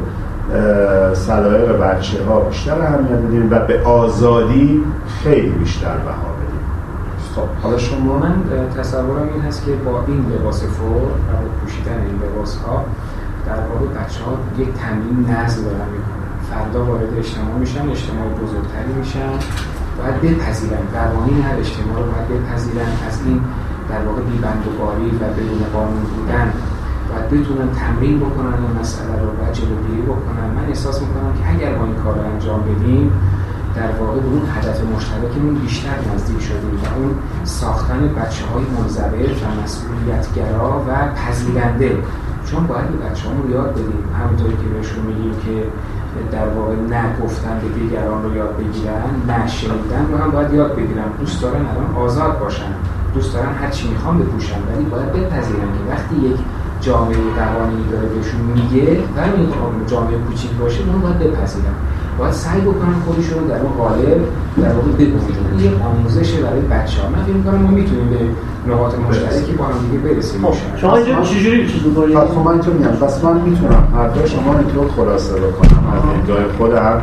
سلایق بچه ها بیشتر اهمیت بدیم و به آزادی خیلی بیشتر بها بدیم. خب حالا شما من تصورم این هست که با این لباس فور و با پوشیدن این لباس ها در واقع بچه ها یک تمرین نظم دارن میکنن. فردا وارد اجتماع میشن، اجتماع بزرگتری میشن، باید بپذیرن قوانین هر اجتماع رو باید بپذیرن، از این در واقع بی‌بندوباری و بدون قانون بودن باید بتونن تمرین بکنن این مسئله رو و جلوگیری بکنن. من احساس میکنم که اگر ما این کار رو انجام بدیم در واقع به اون هدف مشترکمون بیشتر نزدیک شدیم و اون ساختن بچه‌های منضبط و مسئولیت‌گرا و پذیرنده. چون باید به بچه‌هامون یاد بدیم همونطوری که بهشون میگیم که در واقع نه گفتن به دیگران رو یاد بگیرن، نه شنیدن رو هم باید یاد بگیرن. دوست دارن الان آزاد باشن، دوست دارن هر چی میخوان بپوشن، ولی باید بپذیرن که وقتی یک جامعه قوانینی داره بهشون میگه و این جامعه کوچیک باشه اون باید بپذیرن، باید سعی بکنن خودشون در اون قالب در واقع بگنجونن. این یک آموزشه برای بچه‌ها. من فکر می‌کنم ما میتونیم به نقاط مشترکی با هم دیگه برسیم. شما اینجا چجوری چیز می‌کنید؟ خب من تو میگم بس من میتونم حرف شما اینطور خلاصه بکنم از دیدگاه خودم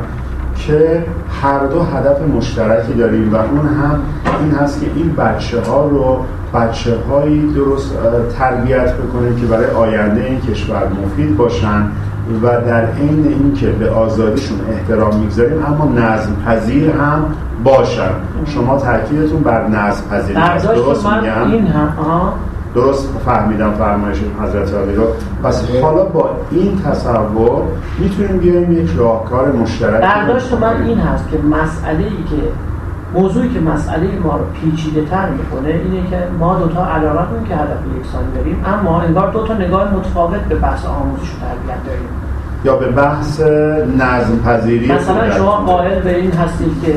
که هر دو هدف مشترکی داریم و اون هم این هست که این بچه‌ها رو بچه‌هایی درست تربیت بکنیم که برای آینده این کشور مفید باشن و در عین اینکه به آزادیشون احترام میگذاریم اما نظم پذیر هم باشن. شما تاکیدتون بر نظم پذیری است. درست میگم؟ این هم آها درست فهمیدم فرمایش حضرت علی رو. پس حالا با این تصور میتونیم بیایم یک راهکار مشترک. برداشت من این هست که مسئله‌ای که موضوعی که مسئله ما رو پیچیده تر میکنه اینه که ما دوتا علاقه کنیم که هدف یکسانی داریم اما انگار دوتا نگاه متفاوت به بحث آموزش و تربیت داریم یا به بحث نظم پذیری. مثلا شما قائل به این هستید که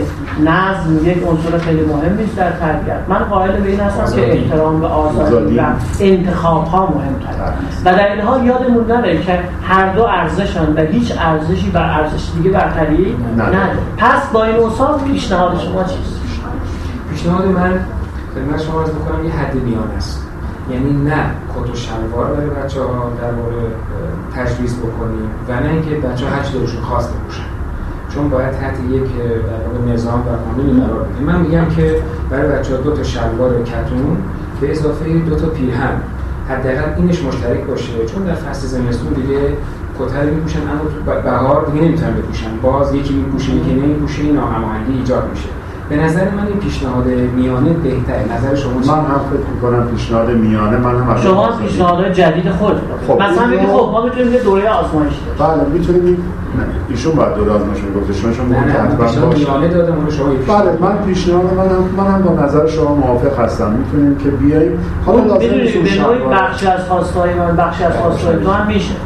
نظم یک عنصر خیلی مهم نیست در تربیت، من قائل به این هستم آزادی. که احترام به آزادی و انتخاب ها مهم‌تره و در این حال یادمون نره که هر دو ارزشن و هیچ ارزشی بر ارزش دیگه برتری نداره. پس با این اوصاف پیشنهاد شما چیست؟ پیشنهاد من خدمت شما عرض می‌کنم یه حد میان است. یعنی نه کت و شلوار برای بچه‌ها در واقع تجویز بکنیم و نه اینکه بچه‌ها هر چی دلشون خواست بپوشن، چون باید تحت یک در واقع نظام و قانونی قرار بدیم. من میگم که برای بچه‌ها دو تا شلوار کتون به اضافه دو تا پیرهن حداقل اینش مشترک باشه، چون در فصل زمستون دیگه کتر میپوشن اما تو بهار دیگه نمیتونن بپوشن، باز یکی میپوشه یکی نمیپوشه، ناهماهنگی ایجاد میشه. به نظر من این پیشنهاد میانه بهتره. نظر شما چیه؟ من هم فکر می‌کنم پیشنهاد میانه. من هم شما پیشنهاد جدید خود خب مثلا میگه خب ما میتونیم یه دوره آزمایشی بله میتونیم ایشون بعد دوره آزمایشی گذاشتن شما حتما میانه دادم اون شما بله من پیشنهاد منم منم با نظر شما موافق هستم. میتونیم که بیاییم حالا لازم نیست به نوعی بخشی از خواستهای من بخشی از خواستهای تو هم میشه.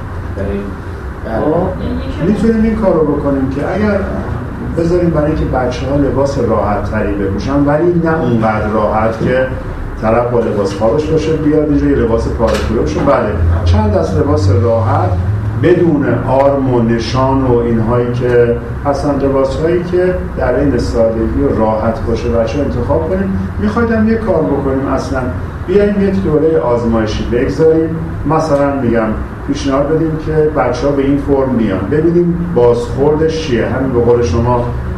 میتونیم این کارو بکنیم که اگر بذاریم برای اینکه بچه‌ها لباس راحت تری بپوشن ولی نه اونقدر راحت که طرف با لباس خوابش باشه بیاد اینجا یه لباس پاره بشه. بله چند از لباس راحت بدون آرم و نشان و اینهایی که اصلا لباسهایی که در این سادگی و راحت باشه بچه‌ها انتخاب کنیم. می‌خوایم یه کار بکنیم اصلا بیایم یک دوره آزمایشی بگذاریم، مثلا میگم پیشنهاد بدیم که بچه‌ها به این فرم میان ببینیم بازخوردش چیه. همین به قول شما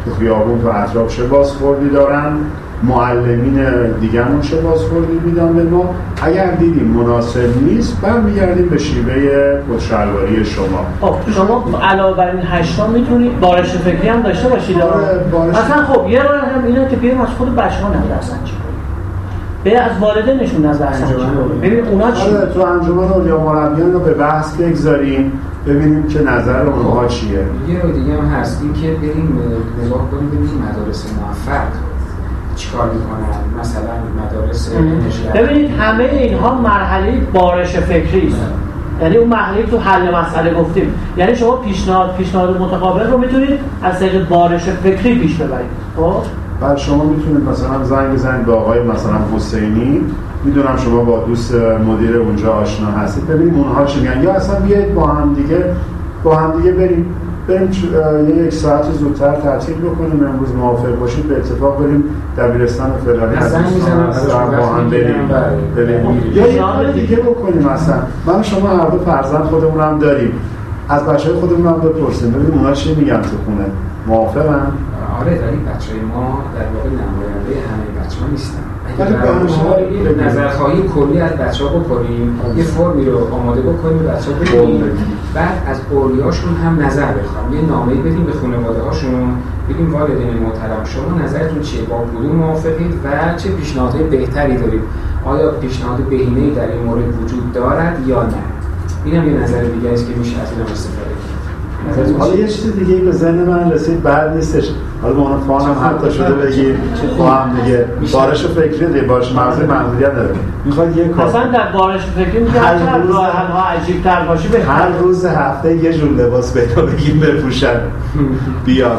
تو خیابون تو اطراف چه بازخوردی دارن، معلمین دیگرمون چه بازخوردی میدن به ما. اگر دیدیم مناسب نیست برمیگردیم به شیوه خودشلواری شما. خب شما علاوه بر این هشتا میتونید بارش فکری هم داشته باشید. مثلا خب یه راه هم اینه که بیایم از خود بچه‌ها نظرسنجی کنیم، به از والدینشون نظرسنجی کنیم، ببینیم اونا چی. آره تو انجمن اولیا مربیان رو به بحث بگذاریم ببینیم که نظر اونها چیه. یه راه دیگه هم هست این که بریم نگاه کنیم ببینیم مدارس موفق چیکار میکنن، مثلا مدارس نشریه. ببینید همه اینها مرحله بارش فکری است. یعنی اون مرحله تو حل مسئله گفتیم، یعنی شما پیشنهاد پیشنهاد متقابل رو میتونید از طریق بارش فکری پیش ببرید. خب بعد شما میتونید مثلا زنگ بزنید به آقای مثلا حسینی، میدونم شما با دوست مدیر اونجا آشنا هستید، ببینید اونها چی میگن، یا اصلا بیاید با هم دیگه با هم دیگه بریم بریم یه یک ساعت زودتر تعطیل بکنیم، امروز موافق باشید به اتفاق بریم دبیرستان فدرالی مثلا میذارم با هم بریم بریم یا یه کار دیگه بکنیم. مثلا من شما هر دو فرزند خودمون هم داریم، از بچه‌های خودمون هم بپرسیم ببینیم اونا چی میگن تو خونه، موافقن؟ آره داریم بچه‌های ما در واقع نماینده همه بچه‌ها نیستن. ولی با نظرخواهی کلی از بچه‌ها بکنیم، یه فرمی رو آماده بکنیم به بچه‌ها بدیم، بعد از اولیاشون هم نظر بخوایم، یه نامه‌ای بدیم به خانواده‌هاشون، بگیم والدین محترم شما نظرتون چیه، با کدوم موافقید و چه پیشنهادهای بهتری دارید، آیا پیشنهاد بهینه‌ای در این مورد وجود دارد یا نه. اینم یه نظر دیگه است که میشه از این استفاده کرد. حالا یه چیز دیگه به ذهن من رسید بعد نیستش، حالا به عنوان فان هم حتی شده بگیم با هم دیگه بارش فکری دیگه بارش مغزی منظوریت نداره، میخواد یه کار مثلا در بارش فکری میگه هر روز ها عجیب تر باشه بهتره، هر روز هفته یه جور لباس بهتا بگیم بپوشن بیان،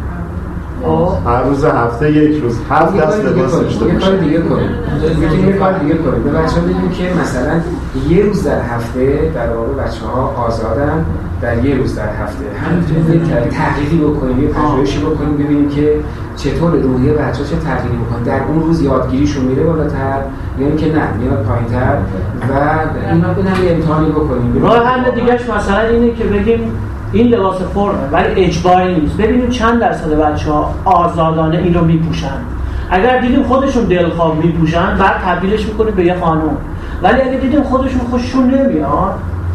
هر روز هفته یک روز هفت دست لباس داشته باشن. یه کار دیگه کنیم میتونیم یه کار دیگه کنیم به بچه‌ها بگیم که مثلا یه روز در هفته در واقع بچه‌ها آزادن، در یه روز در هفته هم میتونیم یه تحقیقی بکنیم، یه پژوهشی بکنیم ببینیم که چطور روحیه بچه‌ها چه تغییری می‌کنه، در اون روز یادگیریشون میره بالاتر یا اینکه نه میاد پایین‌تر و اینا ببینیم یه امتحانی بکنیم. راه حل دیگه‌اش مثلا اینه که بگیم این لباس فرمه ولی اجباری نیست، ببینیم چند درصد بچه‌ها آزادانه این رو میپوشن، اگر دیدیم خودشون دلخواه میپوشن بعد تبدیلش میکنیم به یه خانم، ولی اگر دیدیم خودشون خوششون نمیاد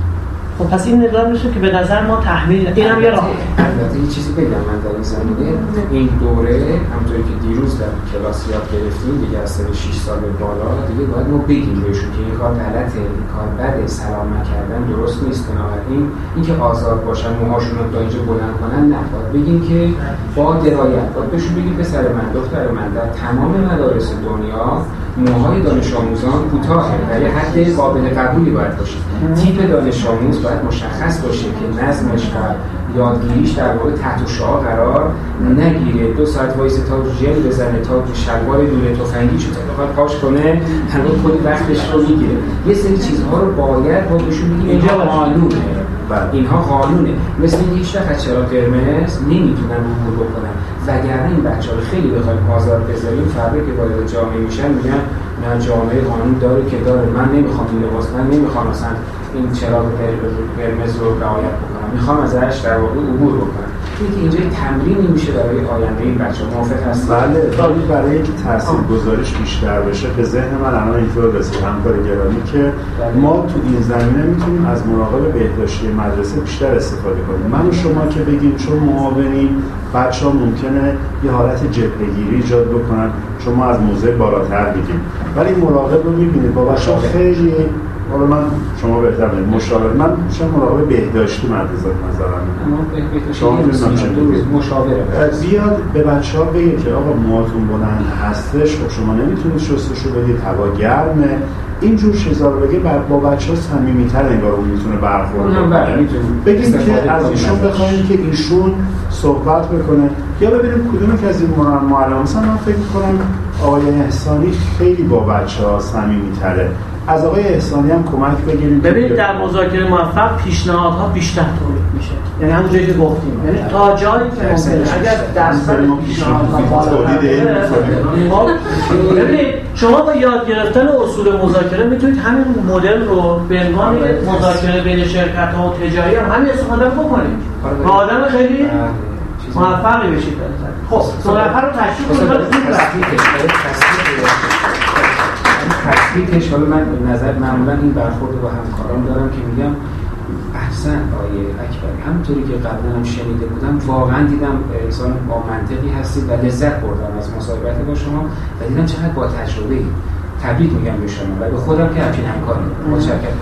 خب پس این نظام میشه که به نظر ما تحمیل اینم یه راه. البته یه چیزی بگم من در این زمینه، این دوره همونطوری که دیروز در کلاس یاد گرفتیم دیگه از سن شش سال به بالا دیگه باید ما بگیم بهشون که این کار غلطه، این کار بده، سلام نکردن درست نیست، بنابراین اینکه آزاد باشن موهاشون رو تا اینجا بلند کنن نه، باید بگیم که با درایت باید بهشون بگیم پسر من دختر من در تمام مدارس دنیا موهای دانش آموزان کوتاهه و یه حد قابل قبولی باید باشه، تیپ دانش آموز باید مشخص باشه که نظمش و یادگیریش در واقع تحت شعاع قرار نگیره، دو ساعت وایس تا ژل بزنه تا شلوار لوله تفنگیشو تا پاش کنه هر کلی وقتش رو میگیره. یه سری چیزها رو باید با بهشون بگیم اینجا قانونه، اینها قانونه، مثل اینکه هیچ وقت چرا قرمز نمیتونن عبور بکنن، وگرنه این بچه‌ها رو خیلی بخوایم آزاد بذاریم فردا که وارد جامعه میشن میگن نه جامعه قانون داره که داره، من نمیخوام این لباس، من نمیخوام مثلا این چراغ قرمز رو رعایت بکنم، میخوام ازش در واقع عبور بکنم. اینکه اینجا تمرینی میشه برای آینده این بچه‌ها. موافق هستید؟ بله، ولی برای اینکه تاثیرگذاریش بیشتر بشه به ذهن من الان اینطور رسید همکار گرامی که ما تو این زمینه میتونیم از مراقب بهداشتی مدرسه بیشتر استفاده کنیم. من و شما که بگیم چون معاونیم بچه‌ها ممکنه یه حالت جبهه‌گیری ایجاد بکنن، شما از موضع بالاتر بگیم، ولی مراقب رو میبینید با بچه‌ها خیلی، حالا من شما بهتر بگید مشاور، من چون مراقب بهداشتی مدرسه نظرم شما مشاوره بیاد به بچه‌ها بگه که آقا موهاتون بلند هستش، خب شما نمیتونید شستشو بدید، هوا گرمه، اینجور چیزا رو بگه با بچه‌ها صمیمیت‌تر انگار اون میتونه برخورد کنه. بگیم که از ایشون بخوایم که ایشون صحبت بکنه، یا ببینیم کدوم که از این معلم، مثلا من فکر می‌کنم آقای احسانی خیلی با بچه‌ها صمیمی‌تره، از آقای احسانی هم کمک بگیریم. ببینید در مذاکره موفق پیشنهادها بیشتر تولید میشه، یعنی همونجوری که گفتیم، یعنی تا جایی که ممکنه اگر درصد پیشنهادها تولید ببینید شما با یاد گرفتن اصول مذاکره میتونید همین مدل رو به عنوان مذاکره بین شرکت‌ها و تجاری هم همین استفاده بکنید. با آدم خیلی موفقی بشید. خب دو نفر رو تشریف کنید. تصدیقش حالا من نظر معمولا این برخورد با همکاران دارم که میگم احسن آیه اکبری، همونطوری که قبلا هم شنیده بودم واقعا دیدم انسان با منطقی هستید و لذت بردم از مصاحبت با شما و دیدم چقدر با تجربه ای. تبریک میگم به شما و به خودم که همچین همکاری متشکرم.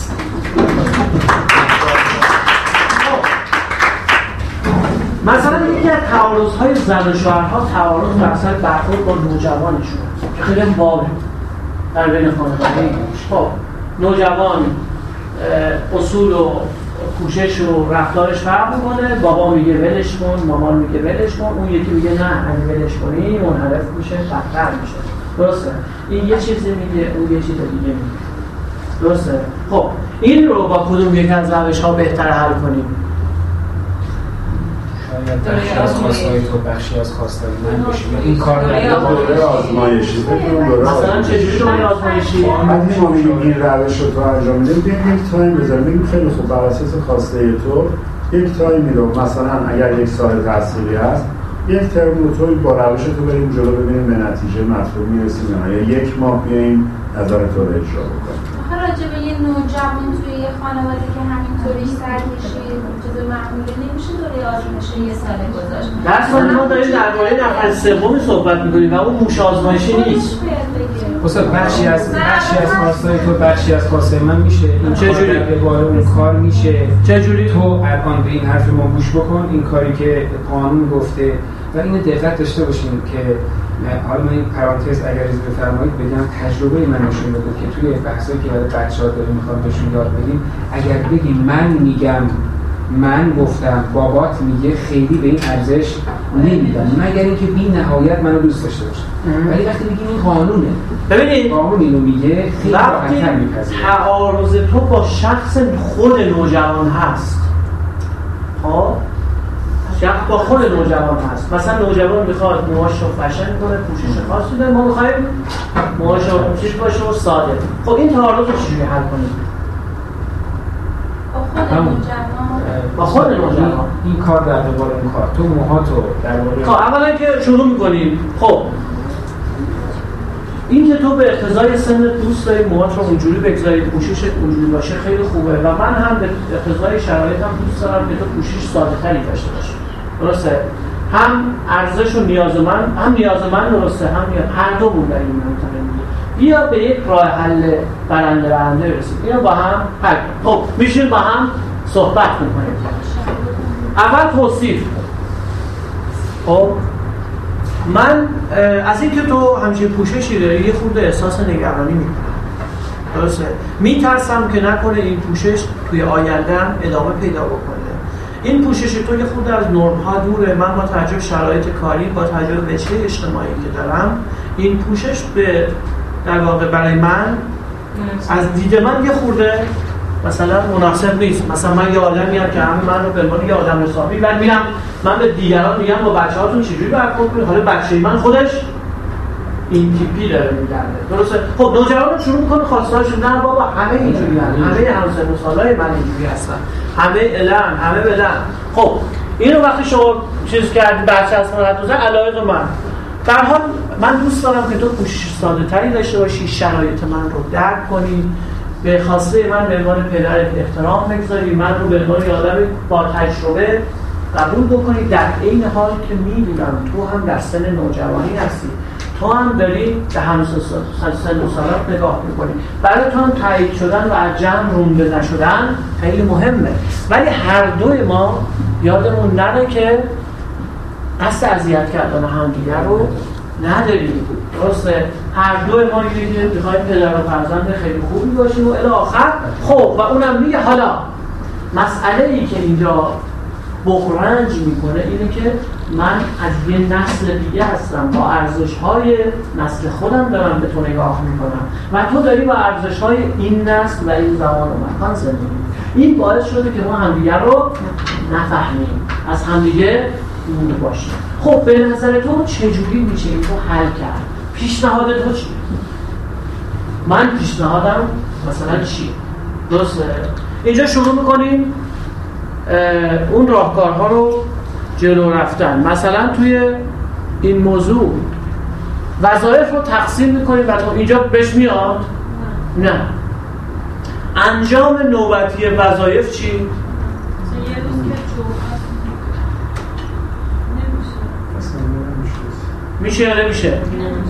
مثلا یکی از تعارض‌های زن و شوهرها تعارض بر سر برخورد با نوجوانشون که خیلی بابه در بین خانواده. خب نوجوان اصول و کوشش و رفتارش فرق میکنه، بابا میگه ولش کن، مامان میگه ولش کن، اون یکی میگه نه اگه ولش کنی منحرف میشه، بدتر میشه. درسته؟ این یه چیزی میگه، اون یه چیز دیگه میگه. درسته؟ خب این رو با کدوم یک از روش‌ها بهتر حل کنیم؟ شاید بخشی از خواستهای تو بخشی از خواستهای من باشیم. این کار در دوره آزمایشی مثلا چجوری دوره آزمایشی؟ وقتی ما میگیم این روش رو تو انجام میدیم، بیایم یک تایم بذاریم، بگیم خیلی خوب بر اساس خواسته تو یک تایمی رو مثلا اگر یک سال تحصیلی هست یک ترم رو توی با روش تو بریم جلو ببینیم به نتیجه مطلوب میرسیم یا یک ماه بیایم نظر تو رو اجرا بکنیم. راجع به یه نوجوان توی یه خانواده که همینطوری سرکشی چیز معمولی نمیشه دوره آزمایشی یه ساله گذاشت. در سال ما داریم درباره نفر سوم صحبت می‌کنیم و اون موش آزمایشی نیست. استاد بخشی از بخشی از خواستای تو بخشی از خواستای من میشه. این چجوری به بالا اون کار میشه؟ چجوری تو الان به این حرف ما گوش بکن، این کاری که قانون گفته و اینو دقت داشته باشیم که حالا من این پرانتز اگر اجازه بفرمایید بگم تجربه من نشون بده که توی بحثایی که برای بچه‌ها داریم می‌خوام بهشون یاد بدیم، اگر بگیم من میگم من گفتم بابات میگه خیلی به این ارزش نمیدم مگر اینکه بی نهایت منو دوست داشته باشه. ولی وقتی میگیم این قانونه، ببینید قانون اینو میگه خیلی راحت‌تر میپذیره. تعارض تو با شخص خود نوجوان هست. خب شخص با خود نوجوان هست. مثلا نوجوان میخواد موهاش رو فشن کنه، پوشش خاصی داره، ما میخوایم موهاش رو پوشش باشه و ساده. خب این تعارض رو چجوری حل کنیم؟ با خود نوجوان با خود نوجوان این کار در قبال اون کار تو موهاتو در قبال خب اولا که شروع میکنیم. خب این که تو به اقتضای سن دوست داری موهات رو اونجوری بگذاری، پوششت اونجوری باشه خیلی خوبه و من هم به اقتضای شرایطم دوست دارم که تو پوشش ساده تری داشته باشی. درسته؟ هم ارزش و نیاز من، هم نیاز من درسته، هم نیاز هر دو بود در این منطقه میگه. بیا به یک راه حل برنده برنده برسیم. اینو با هم حل. خب میشیم با هم صحبت میکنیم. اول توصیف. خب من از اینکه تو همچین پوششی داری یه خورده احساس نگرانی میکنم. درسته؟ میترسم که نکنه این پوشش توی آینده هم ادامه پیدا بکنه. این پوشش تو یه خورده از نرم ها دوره. من با توجه به شرایط کاری، با توجه به وجهه اجتماعی که دارم، این پوشش به در واقع برای من از دید من یه خورده مثلا مناسب نیست. مثلا من یه آدمی هم که همه من رو به عنوان یه آدم حسابی بعد میرم من به دیگران میگم با بچه‌هاتون چجوری برخورد کنید، حالا بچه من خودش این تیپی داره میگرده. درسته؟ خب نوجوان شروع میکنه خواستهاش نه بابا همه اینجوری هستن، همه همسن و سالای من اینجوری هستن، همه علم، همه بدن. خب اینو وقتی شما چیز کردی بچه از من حدوزه علایق من در حال من دوست دارم که تو پوشش ساده تری داشته باشی، شرایط من رو درک کنی، به خواسته من به عنوان پدرت احترام بگذاری، من رو به عنوان یه آدم با تجربه قبول بکنی، در عین حال که میدونم تو هم در سن نوجوانی هستی، تو هم داری به همسن و سالات نگاه میکنی، برای تو هم تایید شدن و از جمع رونده نشدن خیلی مهمه. ولی هر دوی ما یادمون نره که قصد اذیت کردن همدیگر رو نداریم. درسته؟ هر دوی ما یکی میخوایم پدر و فرزند خیلی خوبی باشیم و الی آخر. خب و اونم میگه حالا مسئله ای که اینجا بغرنج میکنه اینه که من از یه نسل دیگه هستم، با ارزش‌های نسل خودم دارم به تو نگاه میکنم و تو داری با ارزش‌های این نسل و این زمان و مکان زندگی می‌کنی. این باعث شده که ما همدیگه رو نفهمیم، از همدیگه دور باشیم. خب به نظر تو چجوری میشه این رو حل کرد؟ پیشنهاد تو چیه؟ من پیشنهادم مثلا چیه؟ درسته؟ اینجا شروع میکنیم اون راهکارها رو جلو رفتن. مثلا توی این موضوع وظایف رو تقسیم میکنیم و تو اینجا بهش میاد؟ نه. انجام نوبتی وظایف چی؟ یه روز که میشه یا نمیشه؟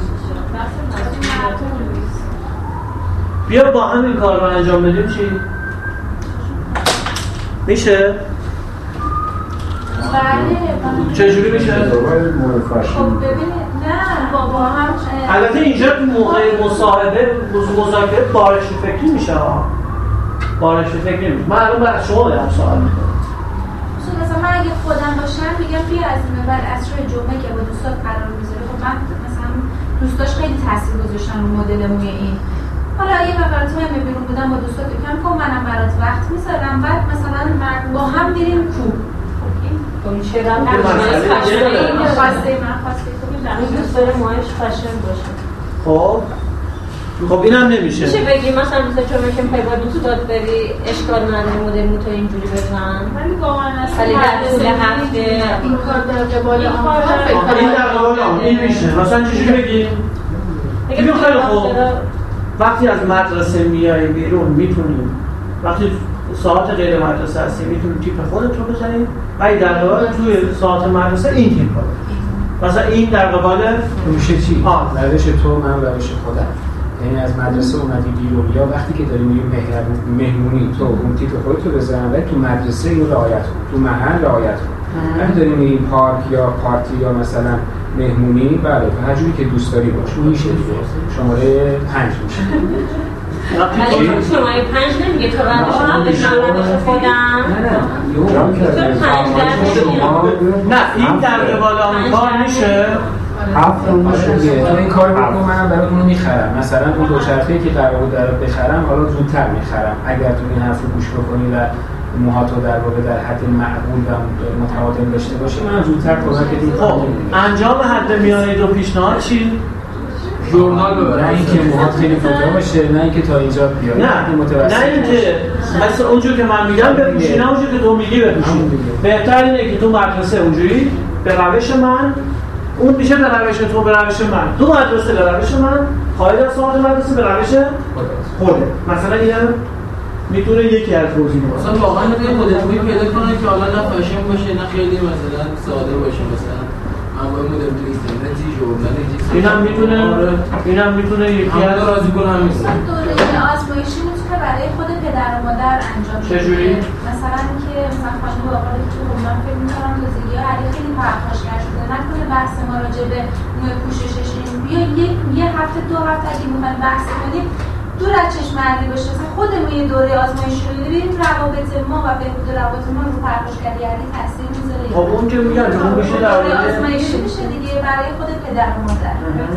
بیا با هم این کار رو انجام بدیم چی؟ میشه؟ بله. چجوری میشه؟ خب ببینید نه بابا هم البته اینجا موقع مصاحبه مذاکره بارش فکری میشه ها. بارش فکری میشه. من الان برای شما دارم سوال میکنم. مثلا من اگه خودم باشم میگم بیا از این بعد عصر جمعه که با دوستات قرار میذاره، خب من مثلا دوستاش خیلی تاثیر گذاشتن رو مدل موی این. حالا یه مقدار تایم بیرون بودم با دوستات کم کن منم برات وقت میذارم، بعد مثلا با هم میریم کو. خب این چه رم این خواسته من خواسته این دوست داره ماهش فشن باشه. خب خب اینم نمیشه. میشه بگی مثلا دوست چون که میخوای با دوستات بری اشکال نداره مدل موتو اینجوری بزن ولی واقعا ولی در طول هفته این کار در قبال آنها فکر این در قبال آن این میشه. مثلا چجوری بگیم؟ بگیم خیلی خوب وقتی از مدرسه میای بیرون میتونیم وقتی ساعت غیر مدرسه هستی میتونیم تیپ خودت رو بزنیم و در قبال توی ساعت مدرسه این تیپ رو مثلا این در قبال میشه چی؟ آه روش تو من روش خودم. یعنی از مدرسه اومدی بیرون یا وقتی که داری میری مهمونی تو اون تیپ خودت رو بزن و تو مدرسه اینو رعایت کن، تو محل رعایت کن. وقتی داری میری پارک یا پارتی یا مثلا مهمونی بله تو هر جوری که دوست داری باش. اون میشه دیگه شماره پنج میشه. ولی شماره پنج نمیگه تو روش هم بشم خودم. نه این در قبال آن کار میشه. هفت اون میشه این کار بکنم منم برای اونو میخرم. مثلا اون دوچرخه‌ای که قرار بود در بخرم حالا زودتر میخرم اگر تو این حرف رو گوش بکنی و موهاتو در واقع در حد معقول و متعادل داشته باشی من زودتر کمکت میکنم. انجام حد میانه دو پیشنهاد چی؟ ژورنال ببر. نه اینکه موهات خیلی کوتاه باشه نه اینکه تا اینجا بیاد. نه متوسط. نه اینکه مثلا اونجوری که من میگم بپوشی نه اونجوری که تو میگی بپوشی. بهتر اینه که تو مدرسه اونجوری به روش من اون میشه به روش تو به روش من تو مدرسه به روش من خارج از ساعت مدرسه به روش خوده. مثلا اینم میتونه یکی از توضیح باشه. مثلا واقعا یه مدل پیدا کنه که حالا نه فاشن باشه نه خیلی مثلا ساده باشه مثلا اما مدل اینترنتی ژورنالی اینم میتونه اینم میتونه یکی از راضی کنه همین دوره آزمایشی میتونه برای خود پدر و مادر انجام بشه. چجوری؟ مثلا که مثلا خانم آقا تو من فکر می‌کنم تازگی علی خیلی پرخاشگر شده نکنه بحث ما راجع به نوع پوششش بیا یک یه هفته دو هفته اگه می‌خوایم بحث کنیم دور از چشم علی باشه. مثلا خودمون یه دوره آزمایشی رو ببینیم روابط ما و بهبود روابط ما رو پرخاشگری علی تاثیر میذاره. خب اون که میگن اون میشه در دوره آزمایشی میشه دیگه برای خود پدر و مادر.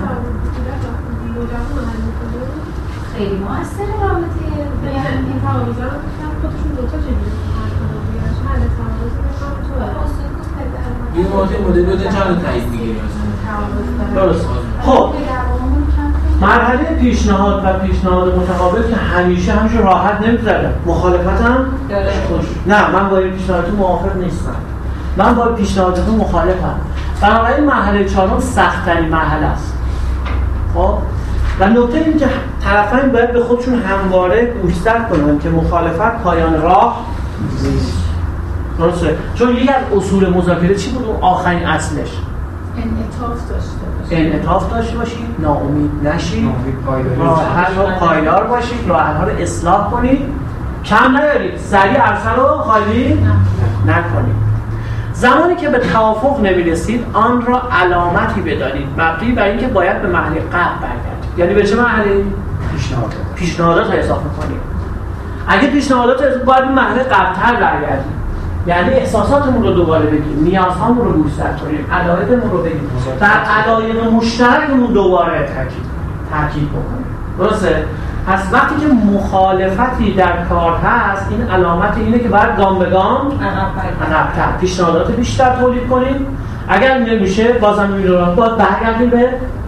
خیلی موثره رابطه یعنی این تعارضا رو خودشون دو تا چجوری حل تعارض میکنن تو این واژه مدل رو چند تایید میگیره درست. خب مرحله پیشنهاد و پیشنهاد متقابل که همیشه همیشه راحت نمیذاره. مخالفت هم خوش. نه من با این پیشنهادتون موافق نیستم. من با پیشنهادتون مخالفم. بنابراین مرحله چهارم سخت‌ترین مرحله است. خب و نکته این که طرفین باید به خودشون همواره گوشزد کنن که مخالفت پایان راه نیست. درسته؟ چون یکی از اصول مذاکره چی بود؟ اون آخرین اصلش انعطاف داشته باشید. انعطاف داشته باشید، ناامید نشید، راه حل رو پایدار باشید، راه حل رو اصلاح کنید، کم نیارید، سریع عرصه رو خالی نکنید. زمانی که به توافق نمی‌رسید آن را علامتی بدانید مبنی بر اینکه باید به محل قبل برگردید. یعنی به چه محلی؟ پیشنهادات پیشنهادات رو اضافه کنید. اگه پیشنهادات باید به محل قبل‌تر برگردید. یعنی احساساتمون رو دوباره بگیم، نیازهامون رو گوشزد کنیم، علایقمون رو بگیم، در علایق مشترکمون دوباره تاکید تاکید بکنیم. درسته؟ پس وقتی که مخالفتی در کار هست این علامت اینه که باید گام به گام عقب‌تر پیشنهادات بیشتر تولید کنیم. اگر نمیشه بازم می‌رونم باید برگردیم به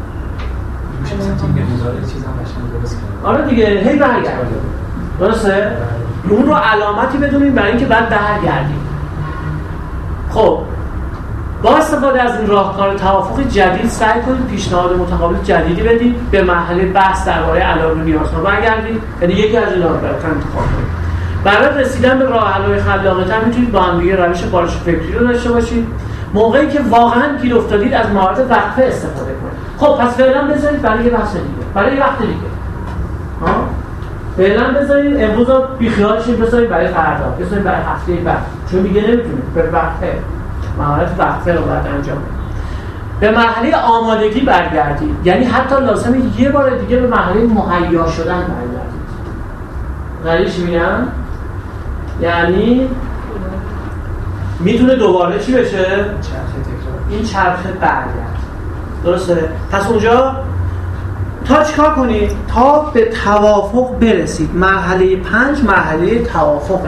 آره دیگه هی برگردیم. درسته؟ اون رو علامتی بدونیم برای اینکه بعد برگردیم. خب با استفاده از این راهکار توافق جدید سعی کنید پیشنهاد متقابل جدیدی بدید، به مرحله بحث درباره علایق و نیازها برگردید، یعنی یکی از اینا رو براتون انتخاب کنید. برای رسیدن به راه حل‌های خلاق‌تر میتونید با هم دیگه روش بالش فکری رو داشته باشید. موقعی که واقعا گیر افتادید از مهارت وقفه استفاده کنید. خب پس فعلا بذارید برای یه بحث دیگه، برای یه وقت دیگه. ها؟ فعلا بذارید امروز رو بیخیالشین، بذارید برای فردا، بذارید برای هفته بعد. چون دیگه نمیتونید به وقفه، مهارت وقفه رو باید انجام بدید. به مرحله آمادگی برگردید. یعنی حتی لازمه یه بار دیگه به مرحله مهیا شدن برگردید. غریش میگم یعنی میتونه دوباره چی بشه؟ چرخه تکرار. این چرخه برگرد. درسته؟ پس اونجا تا چیکار کنید؟ تا به توافق برسید. مرحله پنج مرحله توافقه.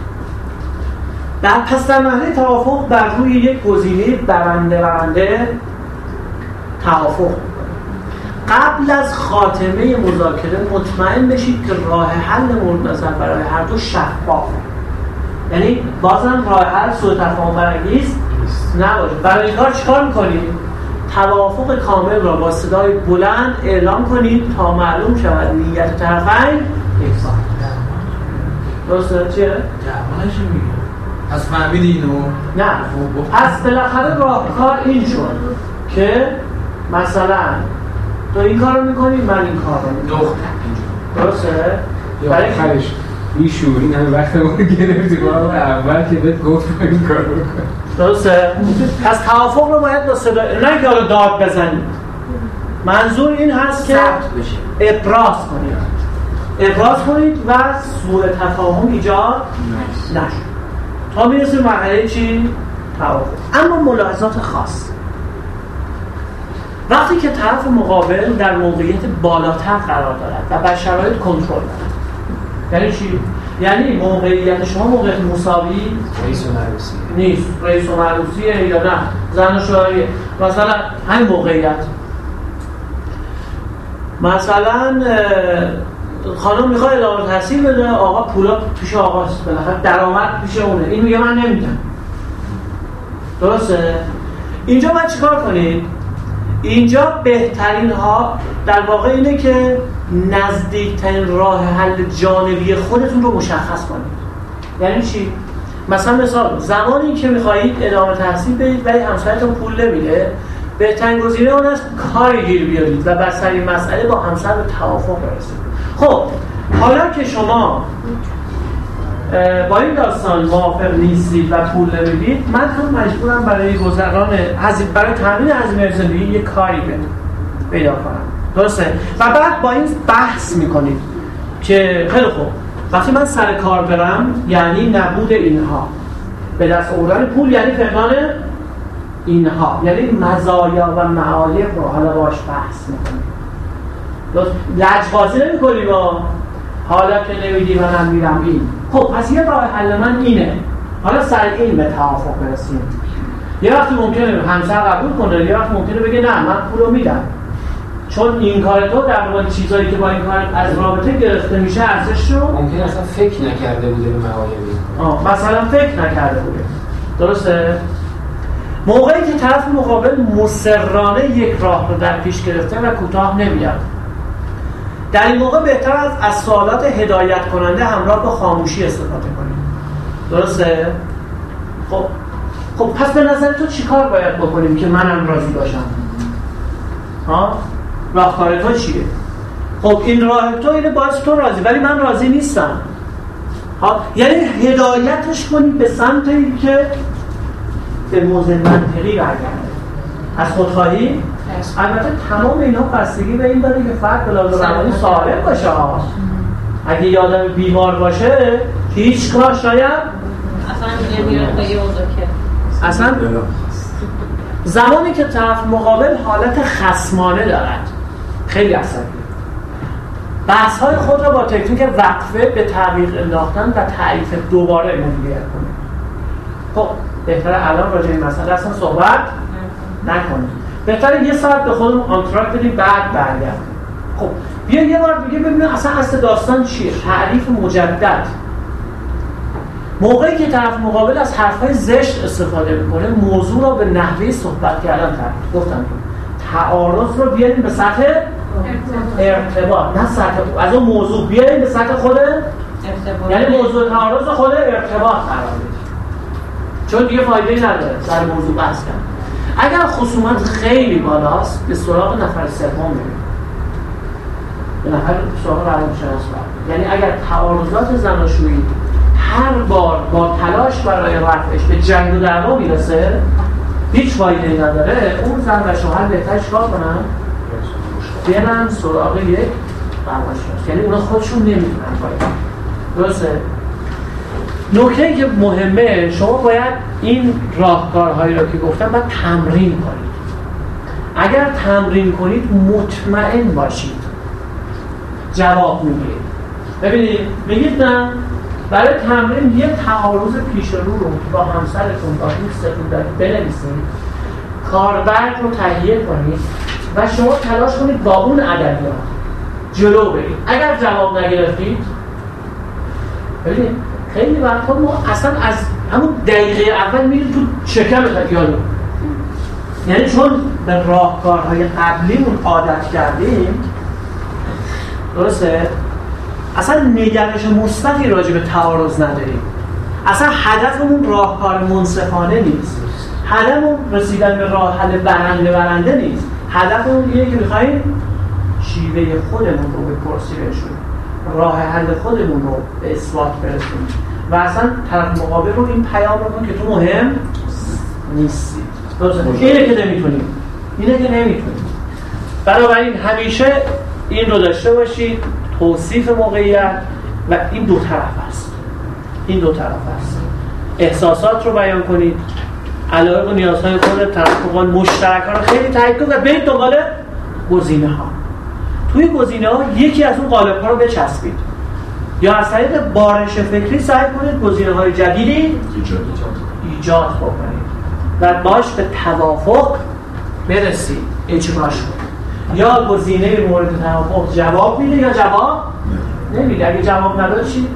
در پس در مرحله توافق بر روی یک گزینه برنده برنده توافق قبل از خاتمه مذاکره مطمئن بشید که راه حل مورد نظر برای هر دو شفافه. یعنی بازم راه حل سوء تفاهم برانگیز نباشه. برای این کار چیکار میکنید؟ توافق کامل را با صدای بلند اعلام کنید تا معلوم شود نیت طرفین یکسان. درسته چیه؟ جوانش میگه پس فهمیدی اینو؟ نه پس بالاخره راهکار این شد که مثلا تو این کارو میکنی من این کارو میکنم. درسته؟ برای خرش این شوری همه وقت ما گرفتی با اول که بهت گفت این کارو بکن. درسته؟ پس توافق رو باید با صدا نه که حالا داد بزنید. منظور این هست که ابراز کنید. ابراز کنید و سوء تفاهم ایجاد نشه. تا میرسیم مرحله چی؟ توافق. اما ملاحظات خاص. وقتی که طرف مقابل در موقعیت بالاتر قرار دارد و بر شرایط کنترل دارد. یعنی چی؟ یعنی موقعیت شما موقعیت مساوی رئیس و معروسی نیست. رئیس و معروسیه یا نه زن و شوهریه. مثلا همین موقعیت مثلا خانم میخواد ادامه تحصیل بده، آقا پولا پیش آقاست، بالاخره درآمد پیش اونه، این میگه من نمیدم. درسته؟ اینجا باید چیکار کنید؟ اینجا بهترین ها در واقع اینه که نزدیکترین راه حل جانبی خودتون رو مشخص کنید. یعنی چی؟ مثلا مثال زمانی که میخواهید ادامه تحصیل بدید ولی همسرتون پول نمیده، بهترین گزینه اون است کاری گیر بیارید و بر سر این مسئله با همسر به توافق برسید. خب حالا که شما با این داستان موافق نیستید و پول نمیدید، من هم مجبورم برای گذران هزینه برای تامین هزینه زندگی یک کاری پیدا کنم. درسته؟ و بعد با این بحث میکنید که خیلی خوب وقتی من سر کار برم یعنی نبود اینها، به دست آوردن پول یعنی فقدان اینها، یعنی مزایا و معایب رو حالا باش بحث میکنیم. درست؟ لجبازی نمی کنیم حالا که نمیدی منم میرم این. خب پس یه راه حل من اینه، حالا سر این به توافق برسیم. یه وقتی ممکنه همسر قبول کنه، یه وقت ممکنه بگه نه من پولو میدم چون این کار تو در مورد چیزایی که با این کار از رابطه گرفته میشه ارزش رو ممکنه اصلا فکر نکرده بوده به معایبی. آه مثلا فکر نکرده بوده. درسته؟ موقعی که طرف مقابل مصرانه یک راه رو در پیش گرفته و کوتاه نمیاد، در این موقع بهتر است از سوالات هدایت کننده همراه با خاموشی استفاده کنید. درسته؟ خب خب پس به نظر تو چیکار باید بکنیم که منم راضی باشم؟ ها؟ راهکار تو چیه؟ خب این راه تو اینه باعث تو راضی ولی من راضی نیستم. ها؟ یعنی هدایتش کنید به سمت این که به موضع منطقی برگرده. از خودخواهی البته تمام اینا بستگی به این داره که فرد به لحاظ روانی سالم باشه. اگه یه آدم بیمار باشه هیچگاه شاید اصلا نمیره به یه مذاکره. اصلا زمانی که طرف مقابل حالت خصمانه دارد خیلی عصبی، بحث‌های خود را با تکنیک وقفه به تعویق انداختن و تعریف دوباره مدیریت کنه. خب بهتره الان راجع به این مسئله اصلا صحبت نکنیم. بهتره یه ساعت به خودمون آنتراک بدیم بعد برگردیم. خب بیا یه بار دیگه ببینیم اصلا اصل داستان چیه؟ تعریف مجدد. موقعی که طرف مقابل از حرفای زشت استفاده میکنه، موضوع رو به نحوه صحبت کردن تر گفتم تعارض رو بیاریم به سطح ارتباط، نه سطح از اون موضوع بیاریم به سطح خود ارتباط، یعنی موضوع تعارض خود ارتباط قرار بدیم، چون دیگه فایده‌ای نداره سر موضوع بحث کردن. اگر خصومت خیلی بالاست به سراغ نفر سوم میریم، به نفر سراغ روانشناس بریم. یعنی اگر تعارضات زناشویی هر بار با تلاش برای رفعش به جنگ و دعوا میرسه، هیچ فایده‌ای نداره، اون زن و شوهر بهتر چیکار کنن؟ برن سراغ یک روانشناس. یعنی اونا خودشون نمیتونن فایده. درسته؟ نکته‌ای که مهمه، شما باید این راهکارهایی رو که گفتم باید تمرین کنید. اگر تمرین کنید مطمئن باشید جواب میگیرید. ببینید میگید نه، برای تمرین یه تعارض پیش رو رو با همسرتون با دوستتون دارید بنویسید، کاربرد رو تهیه کنید و شما تلاش کنید با اون ادبیات جلو برید. اگر جواب نگرفتید، ببینید خیلی وقتا ما اصلا از همون دقیقه اول میریم تو شکم خیالو، یعنی چون به راهکارهای قبلیمون عادت کردیم، درسته؟ اصلا نگرش مثبتی راجع به تعارض نداریم. اصلا هدفمون راهکار منصفانه نیست. هدفمون رسیدن به راه حل برنده برنده نیست. هدفمون اینه که می‌خوایم شیوه خودمون رو به کرسی برسونیم، راه حل خودمون رو به اثبات برسونیم و اصلا طرف مقابل رو این پیام رو بدیم که تو مهم نیستی. درسته؟ اینه که نمیتونیم. اینه که نمیتونیم. بنابراین همیشه این رو داشته باشید، توصیف موقعیت و این دو طرف است. این دو طرف است. احساسات رو بیان کنید، علایق و نیازهای خود طرف مقابل مشترک‌ها رو خیلی تایید کنید و برید دنبال گزینه‌ها. توی گزینه‌ها یکی از اون قالب‌ها رو بچسبید. یا از طریق بارش فکری سعی کنید گزینه‌های جدیدی ایجاد بکنید و باش به توافق برسید، اجراش کنید. یا گزینه مورد توافق جواب میده یا جواب نمیده. اگه جواب نداد چی؟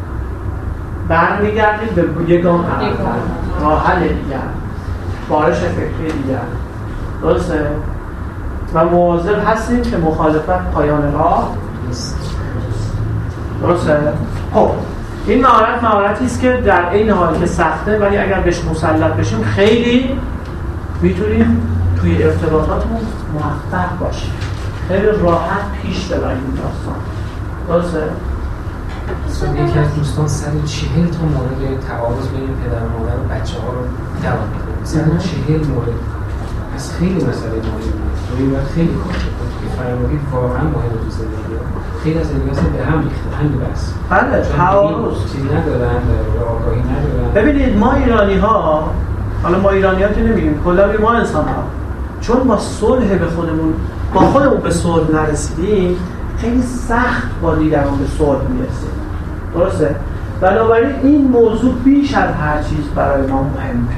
برمیگردید به یک گام عقب‌تر، راه حل دیگر، بارش فکری دیگر. درسته؟ و مواظب هستیم که مخالفت پایان راه نیست. درسته؟ خب این مهارت مهارتی است که در عین حال که سخته، ولی اگر بهش مسلط بشیم خیلی میتونیم توی ارتباطاتمون موفق باشیم، خیلی راحت پیش ببریم این داستان. درسته؟ مثلا یکی از دوستان سر چهل تا مورد تعارض بین پدر و مادر و بچه ها رو جواب میده. سر چهل مورد از خیلی مسئله مهمه. این وقت خیلی کار کنید که فرمودید واقعا مهمه تو زندگی. خیلی از زندگی اصلا به هم ریخته، همین بس. بله، تعارض چیزی ندارن، آگاهی ندارن. ببینید ما ایرانی ها، حالا ما ایرانی ها که نمیگیم، کلا ما انسان ها، چون با صلح به خودمون با خودمون به صلح نرسیدیم، خیلی سخت با دیگران به صلح میرسیم. درسته؟ بنابراین این موضوع بیش از هر چیز برای ما مهمه.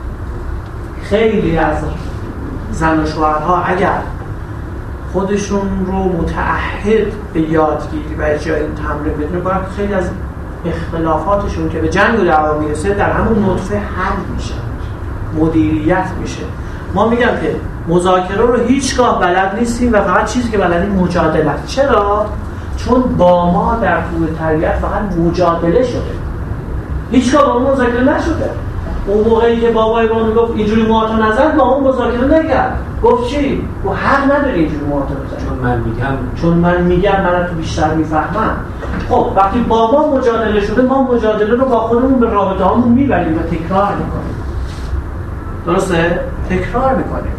خیلی از زن و شوهرها اگر خودشون رو متعهد به یادگیری و اجرای این تمرین بدونن، باید خیلی از اختلافاتشون که به جنگ و دعوا میرسه در همون نطفه حل میشه، مدیریت میشه. ما میگم که مذاکره رو هیچگاه بلد نیستیم و فقط چیزی که بلدیم مجادله. چرا؟ چون با ما در طول تربیت فقط مجادله شده، هیچگاه با ما مذاکره نشده. اون موقعی که بابای ما میگفت اینجوری موهاتو نزن، با اون مذاکره نکرد. گفت چی؟ و حق نداری اینجوری موهاتو بزنی، چون من میگم چون من میگم من تو بیشتر میفهمم. خب وقتی با ما مجادله شده، ما مجادله رو با خودمون به رابطه هامون میبریم و تکرار میکنیم. درسته؟ تکرار میکنیم.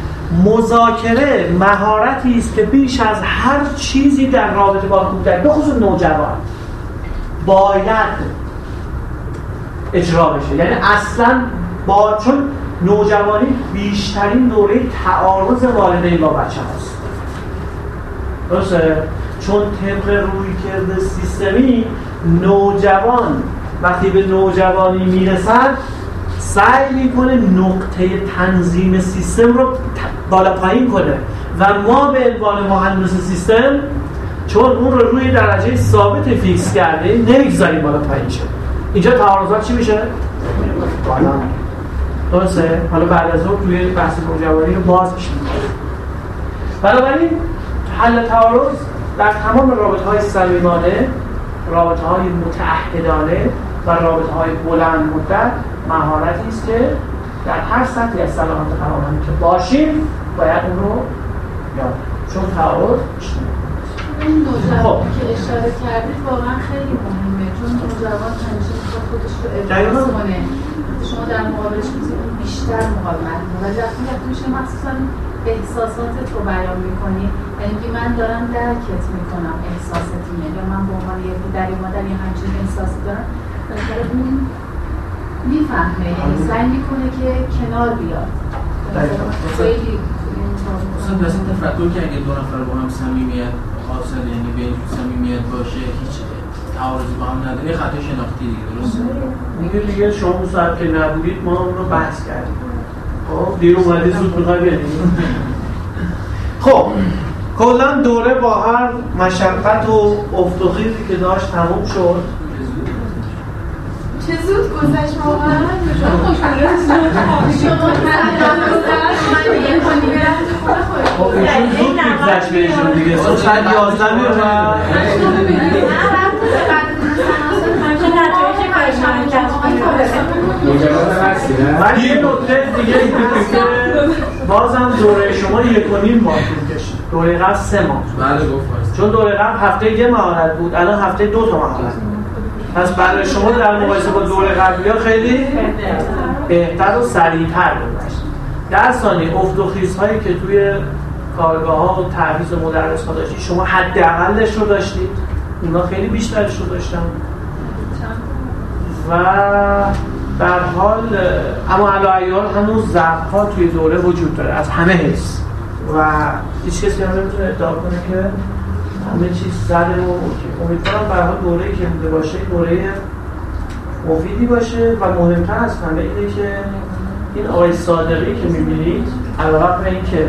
مذاکره مهارتی است که بیش از هر چیزی در رابطه با کودک، به خصوص نوجوان، باید اجرا بشه. یعنی اصلا با چون نوجوانی بیشترین دوره تعارض والدین با بچه هست. درسته؟ چون طبق رویکرد سیستمی نوجوان وقتی به نوجوانی میرسد سعی میکنه نقطه تنظیم سیستم رو بالا پایین کنه و ما به عنوان مهندس سیستم چون اون رو روی درجه ثابت فیکس کرده نمیگذاریم بالا پایین شه. اینجا تعارضات چی میشه؟ بالا. درسته؟ حالا بعد از اون توی بحث موجبانی رو بازش میکنه. بنابراین حل تعارض در تمام رابطه‌های صمیمانه، رابطه‌های متعهدانه و رابطه‌های بلند مدت مهارتی است که در هر سطحی از سلامت روانی که باشیم باید اون رو یاد کنیم، چون تعارض این نوجوان که اشاره کردید واقعا خیلی مهمه، چون نوجوان همیشه میخواد خودش رو ابراز کنه، شما در مقابلش میتونید بیشتر مقاومت کنید، ولی وقتی وقتی میشه مخصوصا احساساتت رو بیان میکنی، یعنی من دارم درکت میکنم احساسات اینه، یا من به عنوان یه پدری مادر یه همچین احساسی دارم، بالاخره اون میفهمه، یعنی سعی میکنه که کنار بیاد. خیلی مثلا دست تفکر که اگه دو نفر با هم صمیمیت حاصل، یعنی به این صمیمیت باشه، هیچ تعارضی با هم نداره، خطا شناختی دیگه، درسته؟ میگه دیگه شما اون ساعت که نبودید ما اون رو بحث کردیم. خب دیر اومدی زود میخوای بریم. خب کلا دوره با هر مشقت و افت و خیزی که داشت تموم شد. چه زود گذشت واقعا. شما خوشحاله شما من دیگه کنی برم تو خونه خودم. خب ایشون زود میگذشت بهشون دیگه. سو ساعت یازده میرم. ولی یه نکته دیگه این که بازم دوره شما یک و نیم ماه طول کشید. دوره قبل سه ماه. بله گفت. چون دوره قبل هفته یه مهارت بود، الان هفته دو تا مهارت. پس برای شما در مقایسه با دوره قبلی‌ها خیلی بهتر و سریع‌تر گذشت. در ثانیه افت و خیزهایی که توی کارگاه‌ها و تعویض مدرس‌ها داشتید، شما حداقلش رو داشتید، اونا خیلی بیشترش رو داشتن. و در حال اما علاوه هنوز ضعف‌ها توی دوره وجود داره از همه حس و هیچ کسی هم نمیتونه ادعا کنه که همه چیز زده و امیدوارم به هر حال دوره‌ای که بوده باشه دوره مفیدی باشه و مهمتر از همه اینه که این آقای صادقی که می‌بینید علاوه بر اینکه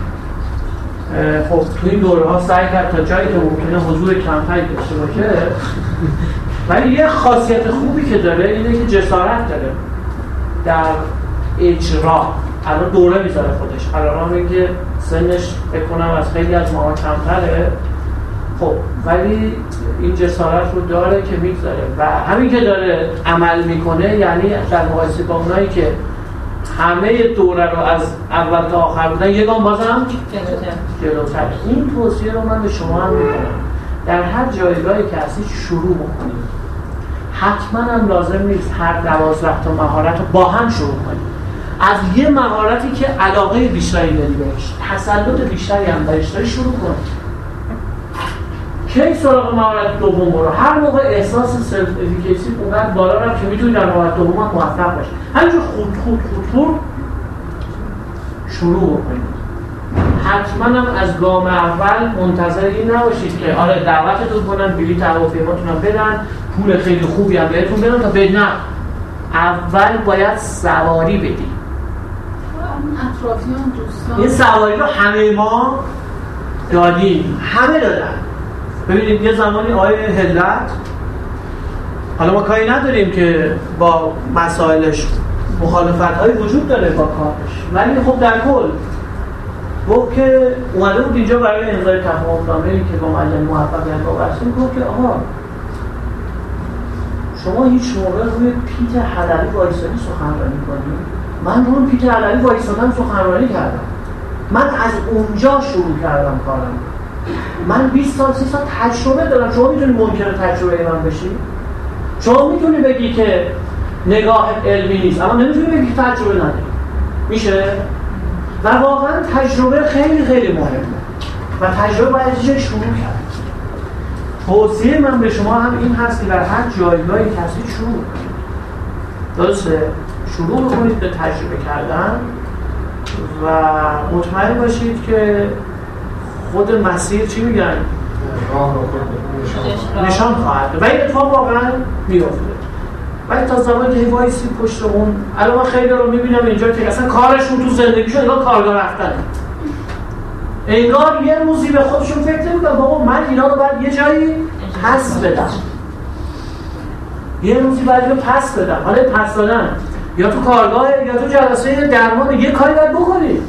خب توی این دوره‌ها سعی کرد تا جایی که ممکنه حضور کمتری داشته باشه، ولی یه خاصیت خوبی که داره اینه که جسارت داره در اجرا. الان دوره میذاره خودش، الان میگه سنش بکنم از خیلی از ماها کمتره، خب ولی این جسارت رو داره که میگذاره و همین که داره عمل میکنه، یعنی در مقایسه با اونایی که همه دوره رو از اول تا آخر بودن یه گام بازم جلوتر. این توصیه رو من به شما هم میکنم، در هر جایگاهی که هستید شروع بکنید. حتما هم لازم نیست هر دوازده تا مهارت رو با هم شروع کنید. از یه مهارتی که علاقه بیشتری داری بهش، تسلط بیشتری هم بهش داری شروع کنید. کی سراغ مهارت دوم برو. هر موقع احساس سلف افیکیسی اونقدر بالا رفت که میتونید در مهارت دوم هم موفق باشید. همینجور خود خود خود خود شروع بکنید. حتما هم از گام اول منتظر این نباشید که آره دعوتتون کنن بلیط هواپیماتون هم بدن، پول خیلی خوبی هم بهتون بدن تا بدن. اول باید سواری بدید. اطرافیان دوستان این سواری رو همه ما دادیم، همه دادن. ببینید یه زمانی آیه هلت، حالا ما کاری نداریم که با مسائلش مخالفت‌هایی وجود داره با کارش، ولی خب در کل گفت که اومده بود اینجا برای امضای تفاهم‌نامه‌ای که با معلم موفقیت وابسته، گفت که آقا شما هیچ موقع روی پیت حلبی وایسادی سخنرانی کنید؟ من روی پیت حلبی وایسادم سخنرانی کردم. من از اونجا شروع کردم کارم. من بیست سال سی سال تجربه دارم. شما میتونی منکر تجربه من بشی؟ شما میتونی بگی که نگاه علمی نیست، اما نمیتونی بگی که تجربه نداری. میشه؟ و واقعا تجربه خیلی خیلی مهمه و تجربه باید چه شروع کرد. توصیه من به شما هم این هست که در هر جایگاهی کسی شروع کنید. درسته؟ شروع بکنید به تجربه کردن و مطمئن باشید که خود مسیر چی میگن؟ نشان خواهد و این اتفاق واقعا میفته. ولی تا زمانی که وایسی پشت اون، الان من خیلی رو میبینم اینجا که اصلا کارشون تو زندگیشون انگار کارگاه رفتنه، انگار یه روزی به خودشون فکر نمی‌کنن بابا من اینا رو باید یه جایی حس بدم. یه روزی باید پس بدم. حالا پس دادن یا تو کارگاه یا تو جلسه درمان یه کاری باید بکنی.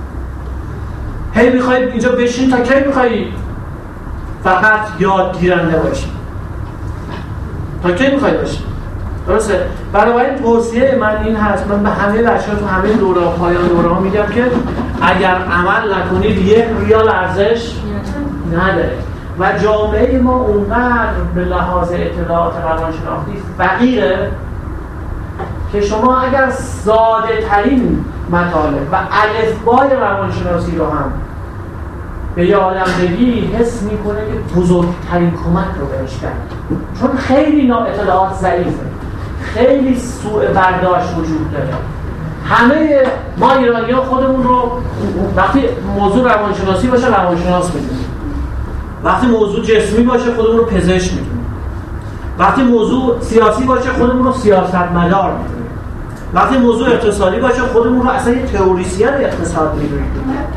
هی میخوای اینجا بشین تا کی میخوای فقط یاد گیرنده باشی؟ تا کی میخوای باشی؟ درسته؟ بنابراین توصیه من این هست، من به همه بچه‌ها تو همه دوره پایان دوره ها میگم که اگر عمل نکنید یک ریال ارزش نداره و جامعه ما اونقدر به لحاظ اطلاعات روانشناختی فقیره که شما اگر ساده ترین مطالب و الفبای روانشناسی رو هم به یه آدم بگی حس میکنه که بزرگترین کمک رو بهش کرد، چون خیلی نا اطلاعات ضعیفه، خیلی سوء برداشت وجود داره. همه ما ایرانی ها خودمون رو وقتی موضوع روانشناسی باشه روانشناس میدونیم، وقتی موضوع جسمی باشه خودمون رو پزشک میدونیم، وقتی موضوع سیاسی باشه خودمون رو سیاستمدار میدونیم، وقتی موضوع اقتصادی باشه خودمون رو اصلا یه تئوریسین اقتصاد میدونیم،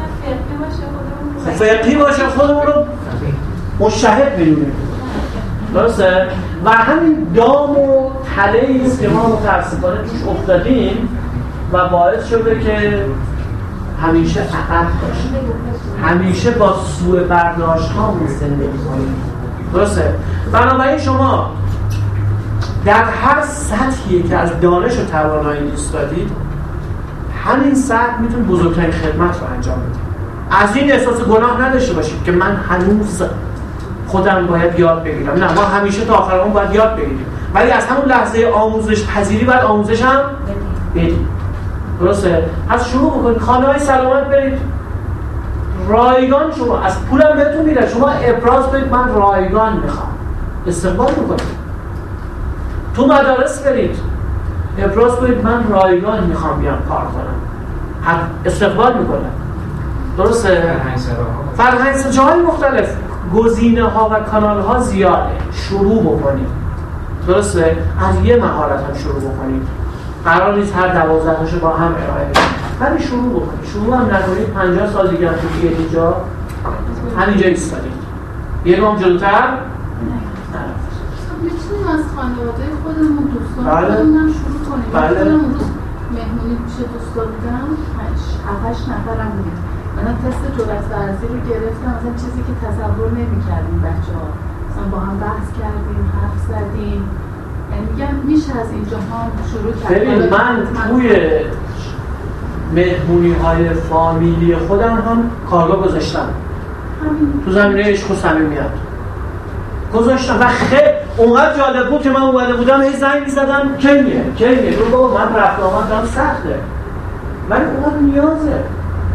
فقهی باشه خودمون رو مجتهد میدونیم. درسته؟ و همین دام و تله‌ای است که ما متاسفانه توش افتادیم و باعث شده که همیشه عقب باشیم، همیشه با سوء برداشت ها زندگی کنیم. درسته؟ بنابراین شما در هر سطحی که از دانش و توانایی دوست دارید همین سطح میتونه بزرگترین خدمت رو انجام بده. از این احساس گناه نداشته باشید که من هنوز خودم باید یاد بگیرم. نه، ما همیشه تا آخر اون باید یاد بگیریم، ولی از همون لحظه آموزش پذیری باید آموزش هم بدیم. درسته؟ از شروع بکنید، خانه‌های سلامت برید رایگان، شما از پولم بهتون میره، شما ابراز کنید من رایگان میخوام، استقبال میکنید. تو مدارس برید ابراز کنید من رایگان میخوام بیام کار کنم، استقبال میکنم. درسته؟ فرهنگ جاهای مختلف، گزینه ها و کانال ها زیاده، شروع بکنید. درسته؟ از یه مهارت هم شروع بکنید، قرار نیست هر دوازده تاشو با هم ارائه بدید، همین شروع بکنید. شروع هم نکنید پنجاه سال دیگه هم توی اینجا همینجا ایستادید، یه گام جلوتر میتونیم از خانواده خودمون دوستان خودمون شروع کنیم. من خودم اون روز مهمونی پیش دوستا بودم، هفتش نفرم بودیم. من تست جرأت ورزی رو گرفتم، مثلا چیزی که تصور نمی‌کردیم بچه‌ها. مثلا با هم بحث کردیم، حرف زدیم. یعنی میگم میشه از اینجا هم شروع کرد. ببین من توی مهمونی‌های فامیلی خودم هم کارگاه گذاشتم. تو زمینه عشق و صمیمیت گذاشتم و خیلی اونقدر جالب بود که من اومده بودم هی زنگ می‌زدم کی میه کی میه رو بابا من رفت آمد دارم سخته، ولی اونقدر نیازه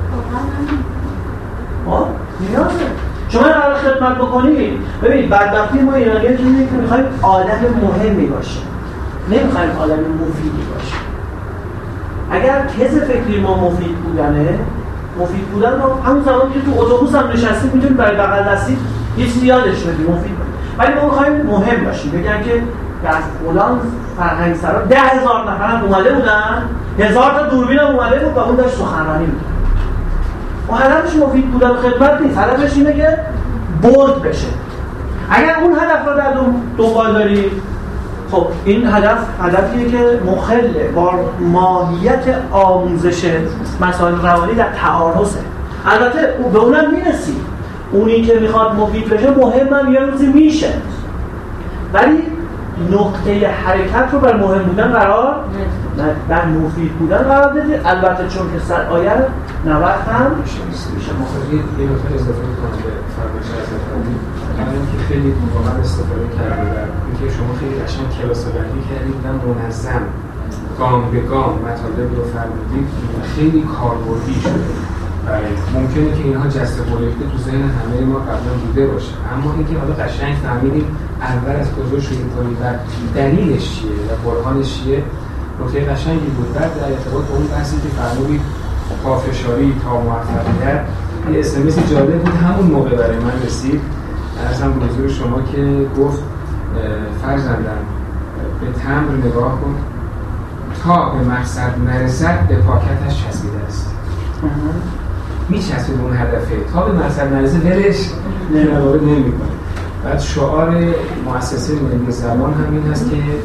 ها نیازه شما قرار خدمت بکنید. ببین بدبختی ما ایرانی‌ها اینه که می‌خوایم آدم مهمی باشه، نمی‌خوایم آدم مفیدی باشه. اگر کز فکری ما مفید بودنه مفید بودن ما همون زمان که تو اتوبوس هم نشستیم می‌تونیم برای بغل دستی یه چیزی یادش بدیم مفید باشه، ولی ما می‌خوایم مهم باشیم. بگن که از فلان فرهنگ سرا ده هزار نفر هم اومده بودن، هزار تا دوربین هم اومده بود و اون داشت سخنرانی می‌کرد. و هدفش مفید بودن خدمت نیست، هدفش اینه که برد بشه. اگر اون هدف رو در دنبال داری، خب این هدف هدفیه که مخله با ماهیت آموزش مسائل روانی در تعارضه. البته به اونم میرسی، اونی که میخواد مفید بشه مهمم یه روزی میشه، ولی نقطه حرکت رو بر مهم بودن قرار نه، بر مفید بودن قرار بدید. البته چون که سر آیه نوبت هم میشه مخاطب یه نکته اضافه کنم به فرمایش حضرت علی. من که خیلی واقعا استفاده کردم در اینکه شما خیلی قشنگ کلاسه بندی کردید و منظم گام به گام مطالب رو فرمودید، خیلی کاربردی شده. ممکنه که اینها جست گریخته تو ذهن همه ما قبلا بوده باشه، اما اینکه حالا قشنگ فهمیدیم اول از کجا شروع کنیم و دلیلش چیه و برهانش چیه، نکته قشنگی بود. بعد در ارتباط با اون بحثی که فرمودید پافشاری تا موفقیت، یه اس ام اس جالب بود همون موقع برای من رسید. ارزم به حضور شما که گفت فرزندم به تمبر نگاه کن، تا به مقصد نرسد به پاکتش چسبیده است. میچسبه به اون هدفه، تا به مقصد نرسه ولش نمی‌کنه. بعد شعار مؤسسه ملی زبان همین هست که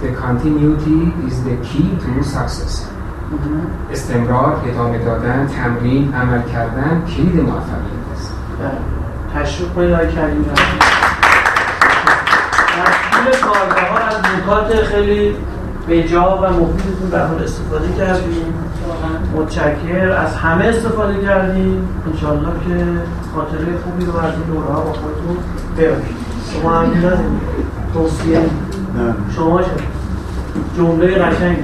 the continuity is the key to success. استمرار، ادامه دادن، تمرین، عمل کردن کلید موفقیت است. تشویق کنید آقای کریمی. در طول کارگاه ها از نکات خیلی بجا و مفیدتون به حال استفاده کردیم. متشکر از همه استفاده کردیم. انشالله که خاطره خوبی رو از این دوره ها با خودتون ببرید. شما هم ندارید توصیه شما شد جمله قشنگی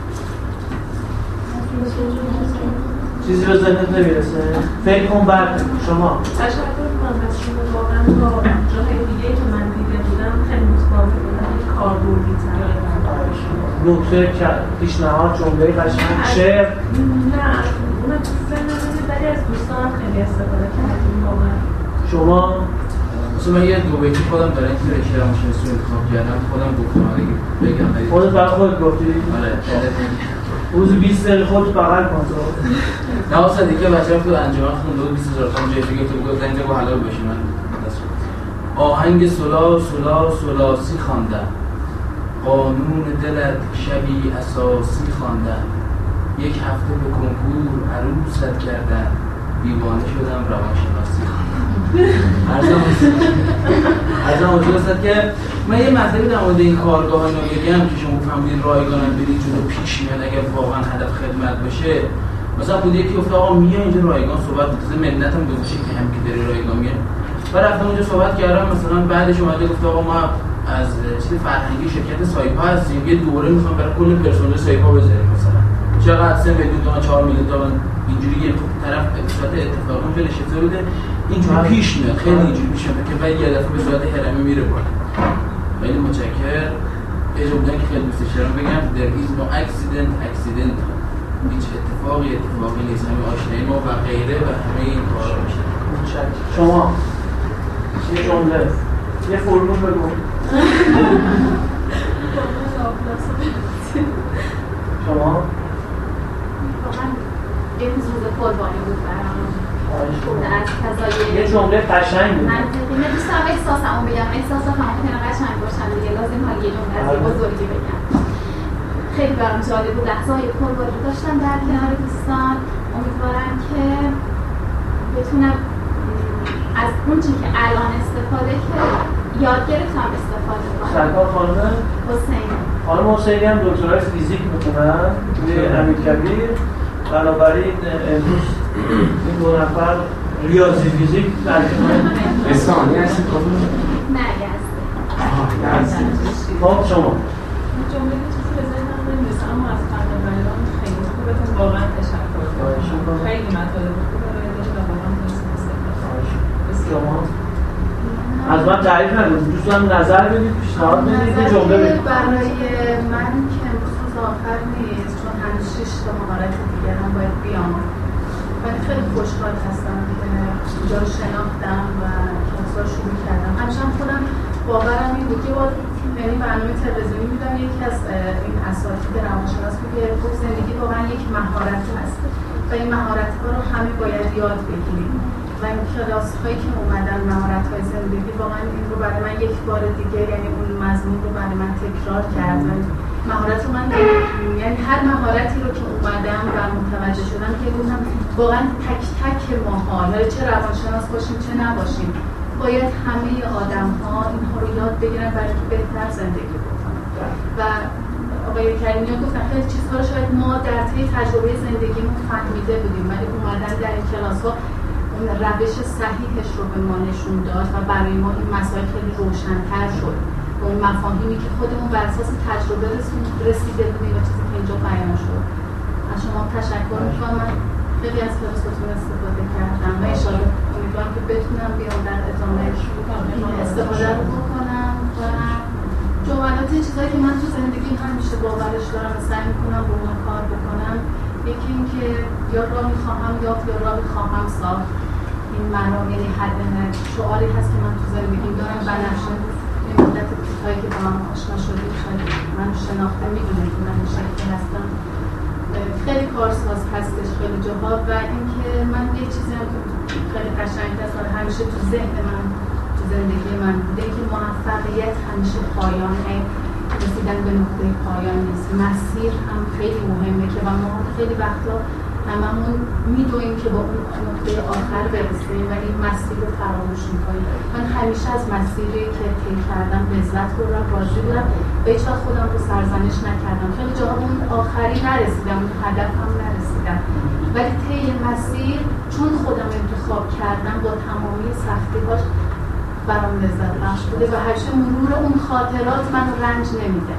چیزی به ذهنت نمیرسه؟ فکر کن بعد شما تشکر می‌کنم از شما. واقعا با جاهای دیگه که من دیده بودم خیلی متفاوت بودم، کاربردی‌تر. نکته پیشنهاد جمله قشنگ شعر نه اون دوستان نمیده ولی از دوستانم خیلی استفاده کردیم واقعا. شما مثلا من یه دو بیتی خودم برای اینکه رشته روانشناسی رو انتخاب کردم خودم گفتم اگه بگم خودت برای خودت گفتی؟ آره روز بیست دقیقه خودت بغل کن. نه اصلا دیگه بچه‌ها تو انجمن خونده بود بیست هزار تومان جای دیگه تو گفت اینجا با حلال بشی. من آهنگ سلا سلا سلاسی خواندم، قانون دلت شبی اساسی خواندم، یک هفته به کنکور عروست کردم، دیوانه شدم روانشناسی خواندم. ارزم حضور است که من یه مسئله در مورد این کارگاه ها بگم که شما فهمیدین رایگان هم برید جلو پیش میاد اگر واقعا هدف خدمت باشه. مثلا بود یکی گفت آقا میای اینجا رایگان صحبت می‌کنه، ملت هم گذاشته که هم که داره رایگان میاد. بعد رفتم اونجا صحبت کردم، مثلا بعدش اومده گفت آقا ما از چیز فرهنگی شرکت سایپا هستیم، یه دوره میخوام برای کل پرسنل سایپا بذاریم، مثلا چقدر سه میلیون تومان چهار میلیون تومان اینجوری یه طرف به صورت اتفاقی اونجا نشسته بوده اینجوری پیش میاد، خیلی اینجوری پیش میاد که بعد یه دفعه به صورت هرمی میره بالا. خیلی متشکر. یه جمله که خیلی دوست دارم بگم there is no accident accident، هیچ اتفاقی اتفاقی نیست، همین آشنایی ما و غیره و همه این کارا میشه. متشکر. شما یه جمله یه فرمول بگو. شما یه روز روز قربانی بود برام. از فضای یه جمله قشنگ بود. منطقی. من دوست دارم احساسمو بگم. احساساتم ممکنه قشنگ باشن دیگه، لازم حالا یه جمله از بزرگی بگم. خیلی برام جالب بود. لحظه‌های قربانی داشتم در کنار دوستان. امیدوارم که بتونم از اون چیزی که الان استفاده که یاد گرفتم استفاده کنم. سرکار خانم حسین خانم حسینی هم دکترای فیزیک میکنن توی امیرکبیر، بنابراین امروز این دو نفر ریاضی فیزیک در کنار اسلامی هستی کنم؟ نه یزده. آه یزده. خب شما جمله که چیزی به ذهنم نمیرسه اما از قبل بیان خیلی خوبه، واقعا تشکر کنم. خیلی مطالب خوبه رو داشت و واقعا تونستم استفاده شما از من تعریف نکنید، دوستان نظر بدید، پیشنهاد بدید، یه جمله بدید. برای من که امروز آخر نیست چون هنوز شش تا مهارت دیگه هم باید بیام، ولی خیلی خوشحال هستم که اینجا رو شناختم و کلاس‌ها رو شروع کردم. همچنان خودم باورم این بود که باید یعنی برنامه تلویزیونی میدم یکی از این اساتید روانشناس بود که خب زندگی واقعا یک مهارت هست و این مهارت‌ها رو همه باید یاد بگیریم و این کلاس هایی که اومدن مهارت های زندگی واقعا این رو برای من یک بار دیگه یعنی اون مضمون رو برای من تکرار کردن. مهارت رو من یعنی هر مهارتی رو که اومدم و متوجه شدم که گفتم واقعا تک تک ماها چه روانشناس باشیم چه نباشیم باید همه آدم ها اینها رو یاد بگیرن برای که بهتر زندگی بکنن. و آقای کریمی گفتن خیلی چیزها رو شاید ما در طی تجربه زندگیمون فهمیده بودیم ولی اومدن در این کلاس ها روش صحیحش رو به ما نشون داد و برای ما این مسائل خیلی روشن‌تر شد و اون مفاهیمی که خودمون بر اساس تجربه رسیده بودیم و چیزی که اینجا بیان شد. از شما تشکر می‌کنم. من خیلی از کلاساتون استفاده کردم و انشاءالله امیدوارم که بتونم بیام در ادامه استفاده رو بکنم و جملات چیزایی که من تو زندگی همیشه باورش دارم و سعی می‌کنم با اون کار بکنم. یکی این که یا راه می‌خواهم یا یا راه خواهم ساخت. این معنا یعنی حد شعاری هست که من تو زندگیم دارم. بنفشه این مدت کوتاهی که با من آشنا شدیم شاید من شناخته می‌دونم که من این شکلی هستم. خیلی کارساز هستش خیلی جاها و اینکه من یه چیزی هم که خیلی قشنگ هست همیشه تو ذهن من تو زندگی من بوده که موفقیت همیشه پایانه رسیدن به نقطه پایان نیست، مسیر هم خیلی مهمه که و ما خیلی وقتا هممون میدونیم که با اون نقطه آخر برسیم و این مسیر رو فراموش میکنیم. من همیشه از مسیری که طی کردم لذت بردم، راضی بودم، به هیچ وقت خودم رو سرزنش نکردم. خیلی جاها اون آخری نرسیدم، اون هدفم نرسیدم، ولی طی مسیر چون خودم انتخاب کردم با تمامی سختی‌هاش برام لذت بخش بوده و هرچه مرور اون خاطرات من رنج نمیده.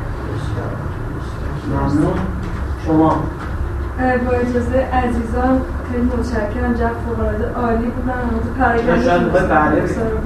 ممنون. شما با اجازه عزیزان خیلی متشکرم، جمع فوق‌العاده عالی بودن. من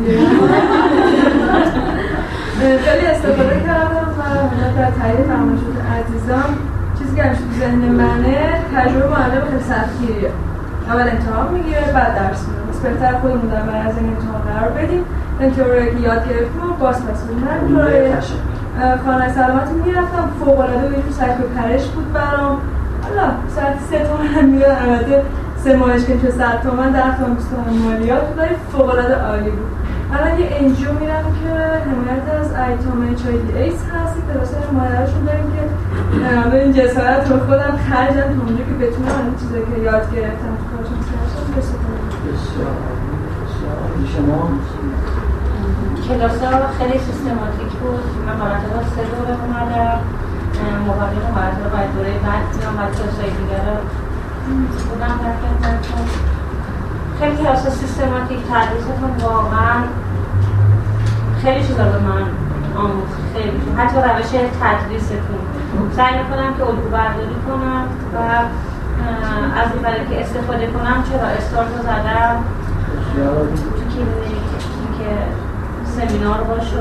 خیلی استفاده کردم و در تایید فرمایشات عزیزان چیزی که همیشه تو ذهن منه، تجربه معلم خیلی سختگیریه. اول امتحان میگیره بعد درس میده. بس بهتر خودمون در معرض این امتحان قرار بدیم. این تئوری که یاد گرفتیم و باز پس بدیم. من خانه سلامتی میرفتم، فوق‌العاده و یه تو سرک پرش بود برام. حالا ساعت سه تومن میاد، البته سه ماهش که میشه صد تومن، ده تومن بیست تومن مالیات بود، ولی فوق‌العاده عالی بود. الان یه انجیو میرم که حمایت از ایتام اچ آی دی ایس هست، که درسته مادرشون داریم که به این جسارت رو خودم خرجم تا اونجا که بتونم این چیزایی که یاد گرفتم تو کارشون سرشم بسکنم. بسیار بسیار. شما؟ کلاس‌ها خیلی سیستماتیک بود. من مرتبا سه دوره اومدم، مقابل مرتبا باید دوره بعد میام باید کلاس‌های دیگر رو بودم در خدمتتون. خیلی کلاس سیستماتیک، تدریستون واقعا خیلی چیزا به من آموخت، خیلی حتی روش تدریستون سعی میکنم که الگو برداری کنم و از این برای که استفاده کنم. چرا استارت رو زدم تو که سمینار باشه.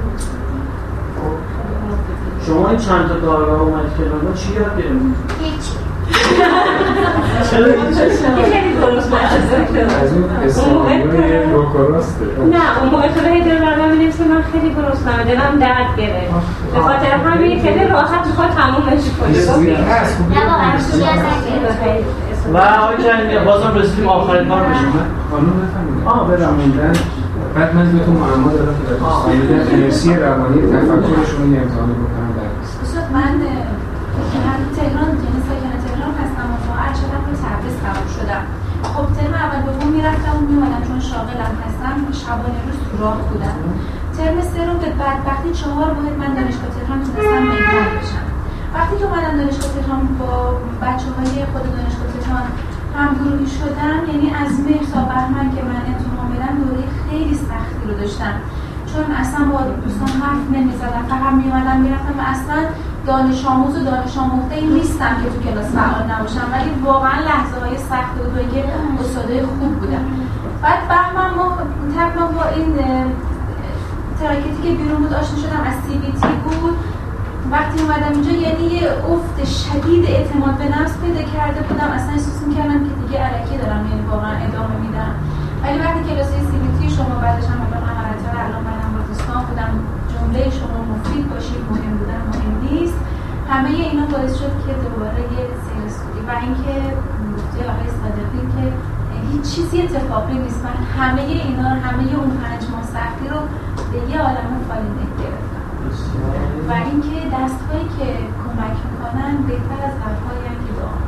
شما این چند تا دارگاه اومدید که لندن چی یاد گرفتید؟ هیچ. چرا هیچ؟ خیلی درست نشده. از اون استفاده روکاراسته. نه، اون موقع تو هی دل برام می‌نویسه من خیلی درستم، دلم درد گرفت. به خاطر همین خیلی راحت می‌خواد تمومش کنی. نه واقعا چیزی از نگرفت. و آقای جنگی بازم رسیدیم آخرین بار بشیم. قانون بفهمید. آه براموندن. بعد من بهتون معما دارم که در استفاده انرژی روانی تفکرشون یه امتحانی بکنم درس. بسیار من هم تهران یعنی ساکن تهران هستم و فعال شدم و تبریز قبول شدم. خب ترم اول دوم میرفتم و میومدم چون شاغلم هستم، شبانه روز تو راه بودم. ترم سه رو به بدبختی چهار واحد من دانشگاه تهران تونستم مهمان بشم. وقتی که اومدم دانشگاه تهران با بچه‌های خود دانشگاه تهران همگروهی شدم، یعنی از مهر تا بهمن که من امتحان بدم دوره خیلی سختی رو داشتم، چون اصلا با دوستان حرف نمی‌زدم، فقط میومدم میرفتم و اصلا دانش آموز و دانش آموخته نیستم که تو کلاس فعال نباشم، ولی واقعا لحظه‌های سخت بود و که استادای خوب بودن. بعد بهمن ما طبعا با این تراکتی که بیرون بود آشنا شدم، از سی بی تی بود. وقتی اومدم اینجا یعنی یه افت شدید اعتماد به نفس پیدا کرده بودم، اصلا احساس می‌کردم که دیگه الکی دارم یعنی واقعا ادامه میدم. ولی وقتی کلاس سی بی تی شما بعدش هم من عملت رو الان منم با دوستان خودم جمله شما مفید باشید، مهم بودن مهم نیست، همه اینا باعث شد که دوباره یه سیر سودی و اینکه گفته آقای صادقی که هیچ چیزی اتفاقی نیست. من همه اینا همه اون پنج ماه سختی رو به یه عالم فالیده گرفتم و اینکه دست‌هایی که کمک میکنن بهتر از حرفایی هم که دعا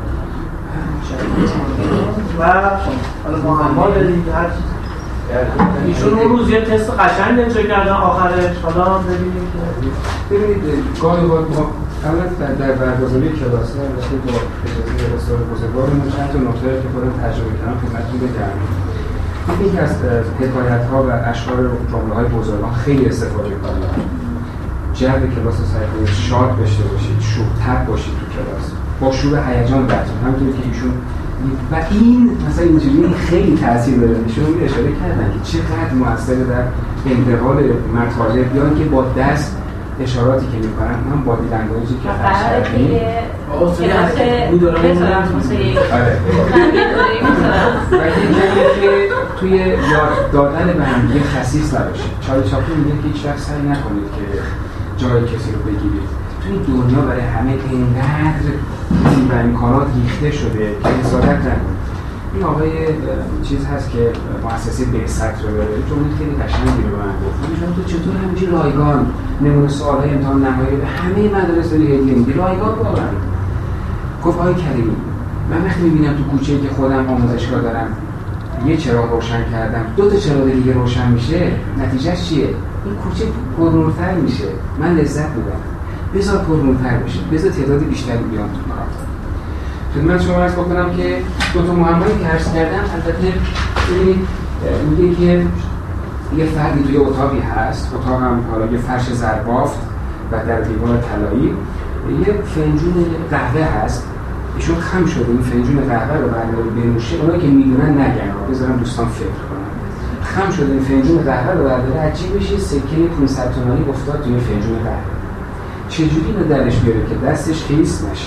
و حالا معما داریم هر چیز ایشون اون روز یه تست قشنگ اجرا کردن آخرش. حالا ببینیم که ببینید گاهی با اولا در برگزاری کلاس‌ها البته با اجازه استاد بزرگوارمون چند تا نکته که خودم تجربه کردم خدمتتون بگم. یکی از حکایت‌ها و اشعار جمله‌های بزرگان خیلی استفاده کردم. جو کلاس رو سعی کنید شاد داشته باشید، شوخ‌طبع باشید تو کلاس، با شور هیجان براتون، همونطوری که ایشون و این مثلا اینجوری خیلی تاثیر داره. ایشون اشاره کردن که چقدر موثره در انتقال مطالب، یا اینکه با دست اشاراتی که میکنن، هم بادی لنگویجی که قراره که کلاس بود دارم آره و اینکه که توی یاد دادن به هم دیگه خسیس نباشید. چارلی چاپلین میگه که هیچ وقت سعی نکنید که جای کسی رو بگیرید. توی دنیا برای همه اینقدر و امکانات ریخته شده که حسادت نکنید. این آقای چیز هست که مؤسسه بعثت رو داره، جمله خیلی قشنگی رو من گفت. میگم تو چطور همینجوری رایگان نمونه سوالای امتحان نهایی به همه مدارس داری هدیه میدی؟ رایگان واقعا. گفت آقای کریمی من وقتی میبینم تو کوچه‌ای که خودم آموزشگاه دارم یه چراغ روشن کردم دو تا چراغ دیگه روشن میشه، نتیجهش چیه؟ این کوچه پرنورتر میشه، من لذت میبرم. بذار پرنورتر بشه، بذار تعداد بیشتری بیان تو کار. خدمت شما عرض بکنم که دو تا معمایی که عرض کردم، البته ببینید میگه که یه فردی توی اتاقی هست، اتاق هم حالا یه فرش زربافت و در دیوار طلایی یه فنجون قهوه هست. ایشون خم شده این فنجون قهوه رو برداره بنوشه، اونایی که میدونن نگن، بذارم دوستان فکر کنن. خم شده این فنجون قهوه رو برداره، عجیبش یه سکه پانصد تومانی افتاد توی فنجون قهوه. چجوری اینو درش بیاره که دستش خیس نشه؟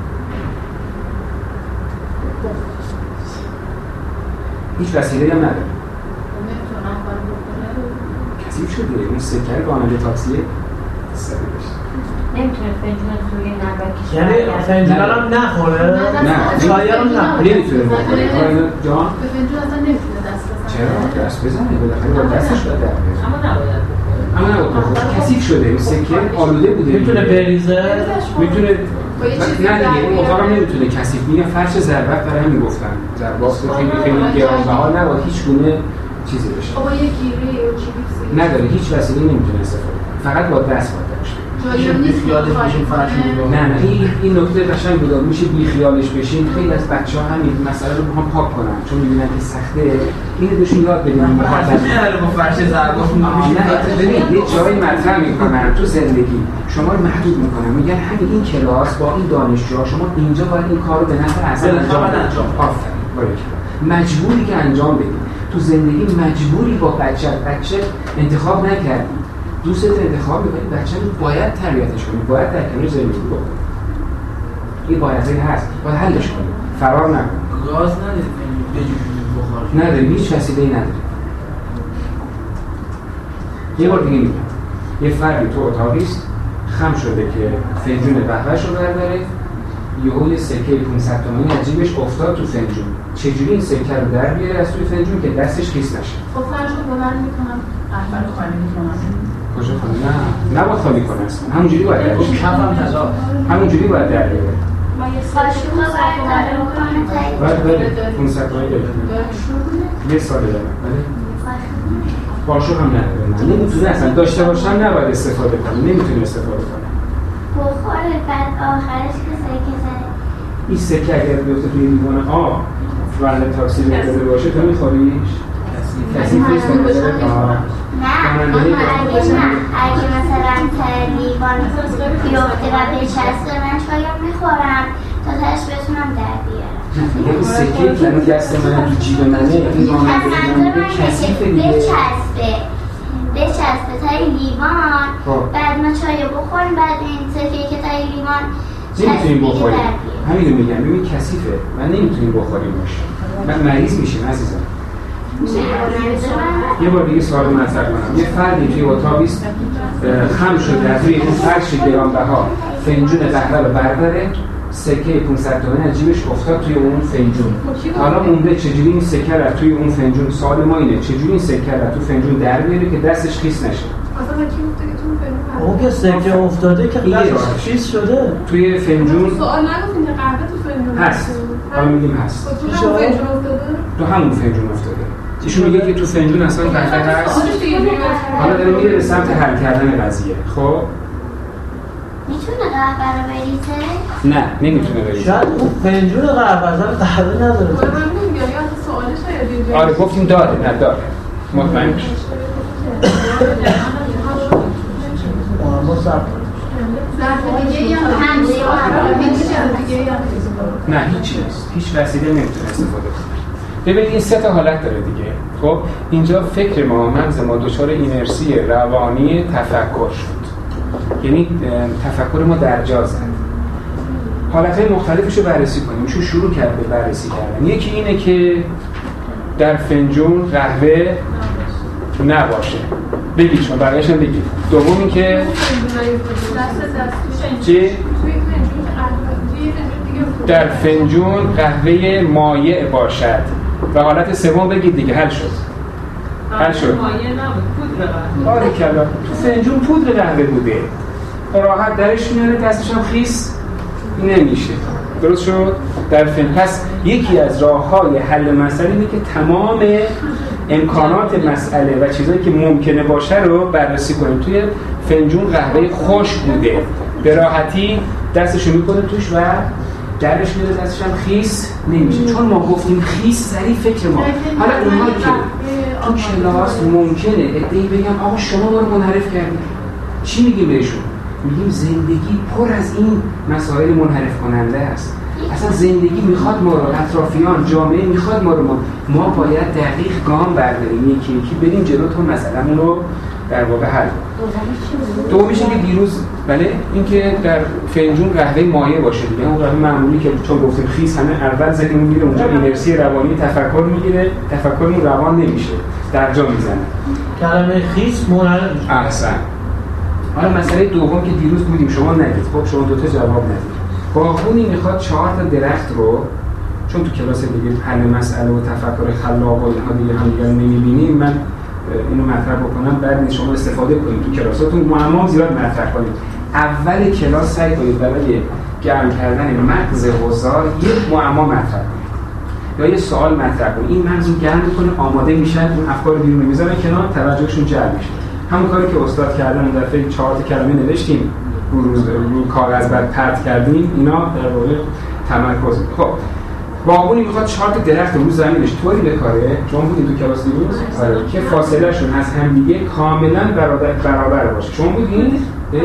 هیچ وسیله‌ای هم نداره. کثیف شده اون سکه رو راننده تاکسی سر داشت. نمیتونه فنجون توی نبکش. یعنی فنجون هم نخوره؟ نه چای هم نخوره. نمیتونه بخوره. جان؟ به فنجون اصلا نمیتونه دست بزنه. چرا؟ دست بزنه بالاخره با دستش باید در بیاره. اما نباید. اما نباید. کثیف شده این سکه آلوده بوده. میتونه بریزه؟ میتونه نه دیگه این اتاق هم نمیتونه کثیف. میگن فرش زربفت برای همین گفتن. زربفت خیلی خیلی گرانبها نباید هیچ گونه چیزی بشه. بابا یه گیره یا چیپسی نداره، هیچ وسیله نمیتونه استفاده کنه. فقط با دست باید باشه. جایی نیست نه نه این این نکته قشنگ بود، میشه بی خیالش بشین. خیلی از بچه‌ها همین مسئله رو میخوان پاک کنن چون میبینن که سخته. اینو بهشون یاد بدیم. نه با فرش زربافت نه ببین یه جایی مطرح میکنن تو زندگی شما رو محدود میکنن، میگن همین این کلاس با این دانشجوها شما اینجا باید این کارو به نفع اصل انجام بدید. آفرین باریک مجبوری که انجام بدید. تو زندگی مجبوری با بچه بچه انتخاب نکردی، دوست انتخاب میکنی، بچه رو باید تربیتش کنی، باید در کنار زندگی بکنی. این بایدی هست، باید حلش کنی، فرار نکن. گاز نداری بخار نداری، هیچ وسیله‌ای نداری. یه بار دیگه میگم یه فردی تو اتاقیست خم شده که فنجون قهوه‌شو برداره، یهو یه سکه پانصد تومانی عجیبش افتاد تو فنجون. چجوری این سکه رو در بیاره از توی فنجون که دستش خیس نشه؟ خب فرشو بلند میکنم قهوه رو خالی میکنم. کجا خالی؟ نه نباید خالی کنه اصلا، همونجوری باید در بیاره. کفم تضاد همونجوری باید در بیاره. ما یه ساشو برداره میکنه باید بده پانصد تومانی داره. یه ساله داره. بله. قاشق هم نداره. نمیتونه اصلا داشته باشم نباید استفاده کنه. نمیتونه استفاده کنه. بخوره بعد آخرش که سکه زنه. این سکه اگر بیفته توی لیوان آب راننده تاکسی رو داده باشه تو میخوریش؟ کسی نیست که بذاره آه نه اما اگه نه اگه مثلا لیوان بیفته و بچسبه من شاید میخورم تا تاش بتونم در بیارم. یه سکه که الان دست من تو جیب منه این راننده کثیفه دیگه بچسبه بچسبه تای لیوان بعد ما چای بخوریم بعد این سکه که تای لیوان نمیتونیم بخوریم. همین رو میگم ببین کثیفه من نمیتونیم بخوریم باشه من مریض میشیم عزیزم. یه بار دیگه سوال مطرح کنم. یه فردی توی اتاقیست خم شده از روی اون فرش گرانبها فنجون قهوه رو برداره، سکه پانصد تومانی از جیبش افتاد توی اون فنجون. حالا مونده چجوری این سکه رو توی اون فنجون، سوال ما اینه چجوری این سکه رو تو فنجون در بیاره که دستش خیس نشه. اصلا کی گفته که تو فنجون اون که سکه افتاده که دستش خیس شده توی فنجون سوال نگفتین که قهوه تو فنجون هست. حالا میگیم هست. تو همون فنجون افتاده؟ تو همون فنجون افتاده. ایشون میگه که تو فنجون اصلا قهوه هست. حالا داره میره به سمت حل کردن قضیه. خب میتونه قهوه رو بریزه؟ نه نمیتونه بریزه. شاید اون فنجون قهوه اصلا قهوه نداره. من نمیگم یا سوالش شاید اینجا. آره گفتیم داره، نه داره. مطمئن باش. ما صبر زهر دیگه هم نه هیچ نیست. هیچ وسیله نمیتونه استفاده کنه. ببینید این سه تا حالت داره دیگه. خب اینجا فکر ما مغز ما دچار اینرسی روانی تفکر شد. یعنی تفکر ما در جا زد. حالتهای مختلفش رو بررسی کنیم. شو شروع کرد به بررسی کردن. یکی اینه که در فنجون قهوه نباشه. بگید شما بقیه‌اش هم بگید. دوم این که چی؟ در فنجون قهوه مایع باشد و حالت سوم بگید دیگه حل شد. حل شد. مایع نبود، پودر قهوه. آره کلا تو فنجون پودر قهوه بوده. راحت درش میاره، دستش هم خیس نمیشه. درست شد؟ در فن پس یکی از راه‌های حل مسئله اینه که تمام امکانات مسئله و چیزایی که ممکنه باشه رو بررسی کنیم. توی فنجون قهوه خشک بوده، به راحتی دستشو میکنه توش و درش میره، دستش هم خیس نمیشه. چون ما گفتیم خیس سریع فکر ما. حالا اونها که تو کلاس ممکنه عده‌ای بگم آقا شما ما رو منحرف کردید. چی میگیم بهشون؟ میگیم زندگی پر از این مسائل منحرف کننده است. اصلا زندگی میخواد ما رو، اطرافیان، جامعه میخواد ما رو، ما, ما باید دقیق گام برداریم، یکی یکی بریم جلو تا مسئله‌مون رو در واقع حل کنیم. دومیش اینکه دیروز بله اینکه در فنجون قهوه مایع باشه دیگه، اون قهوه معمولی که چون گفتیم خیس همه اول ذهنمون میره اونجا، اینرسی روانی تفکر میگیره، تفکرمون روان نمیشه، در جا میزنه. کلمه خیس منحرف میشه. احسن. حالا مسئله دوم که دیروز بودیم شما نگید، خب شما دوتا جواب ندید. باغبونی میخواد چهار تا درخت رو، چون تو کلاس دیگه حل مسئله و تفکر خلاق و اینها دیگه هم دیگه نمیبینیم، من اینو مطرح بکنم بعد شما استفاده کنید تو کلاساتون، معما زیاد مطرح کنید. اول کلاس سعی کنید برای گرم کردن مغز حضار یک معما مطرح کنید یا یه سوال مطرح کنید. این مغز رو گرم میکنه، آماده میشن، اون افکار بیرون میذارن کنار، توجهشون جلب میشه. همون کاری که استاد کردن اون دفعه چهار تا کلمه نوشتیم رو روز رو کاغذ بعد پرت کردیم، اینا در واقع تمرکز. خب باغبونی میخواد چهار تا درخت رو زمینش طوری بکاره، چون بودیم تو کلاس دیروز آره که فاصله شون از هم دیگه کاملا برابر برابر باشه. چون بودین اه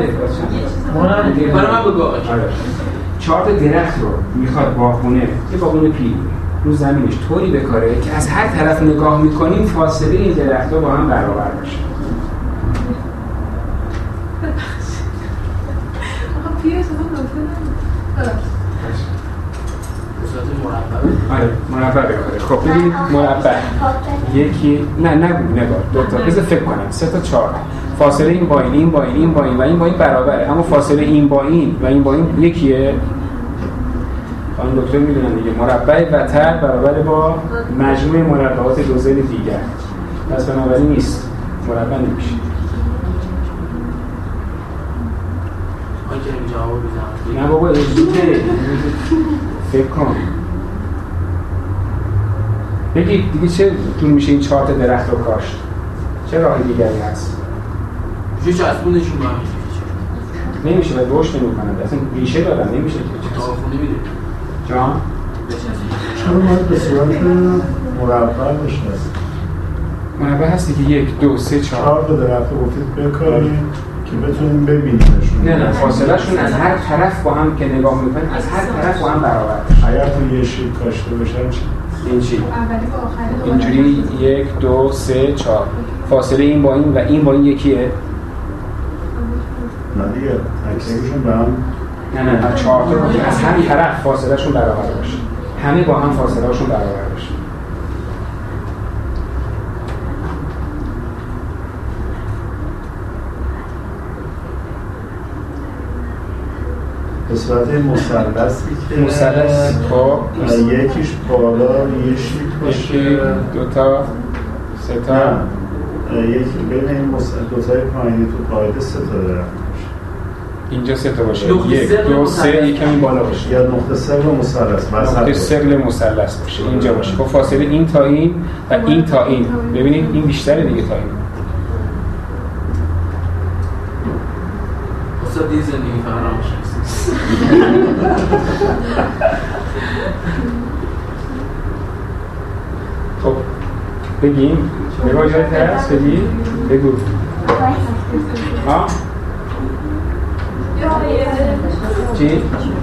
واسه دیگه برای من بگو آره چهار تا درخت رو میخواد باغبونه، یه باغبون پیل رو زمینش طوری بکاره که از هر طرف نگاه میکنیم فاصله این درخت‌ها با هم برابر باشه. آره مربع بکاره. خب ببینید مربع یکی نه نگو نگار دو تا بذار فکر کنم سه تا چهار فاصله این با این این با این این با این و این با این برابره، اما فاصله این با این و این با این یکیه. خانم دکتر میدونن دیگه مربع وتر برابر با مجموع مربعات دو ضلع دیگر، پس بنابراین نیست، مربع نمیشه. نه بابا زوده فکر کن بگید دیگه چه طول میشه این چهار تا درخت رو کاشت؟ چه راه دیگری هست؟ چه چسبونشون با نمیشه باید رشد نمی‌کنن، اصلا ریشه دارن، نمیشه که چه تاخونه میده جان؟ چرا باید به صورت مربع باشه؟ مربع هستی که یک دو سه چهار چهار تا درخت رو گفتید بکاریم که بتونیم ببینیمشون. نه نه فاصله شون از هر طرف با هم که نگاه میکنیم از هر طرف با هم برابر باشه. اگر تو یه شیب کاشته باشن چی؟ این چی؟ اولی با آخری اینجوری یک دو سه چهار فاصله این با این و این با این یکیه؟ نه دیگه تکلیفشون به هم نه نه نه چهار تا از هر طرف فاصله شون برابر باشه، همه با هم فاصله شون برابر باشه. به صورت مثلثی که مثلث خب یکیش بالا یه شیب باشه، یکی دو تا سه تا یکی بین این دو تای پایینی تو قاعده سه تا درخت باشه، اینجا سه تا باشه، یک دو سه یکمی بالا باشه یا نقطه سرل مثلث نقطه سرل مثلث باشه اینجا باشه با فاصله این تا این و این تا این. ببینید این بیشتره دیگه تا این. اصلا دیگه زندگی فراموش نیست. خب بگیم نگاه جایی هست بگیم بگو ها چی؟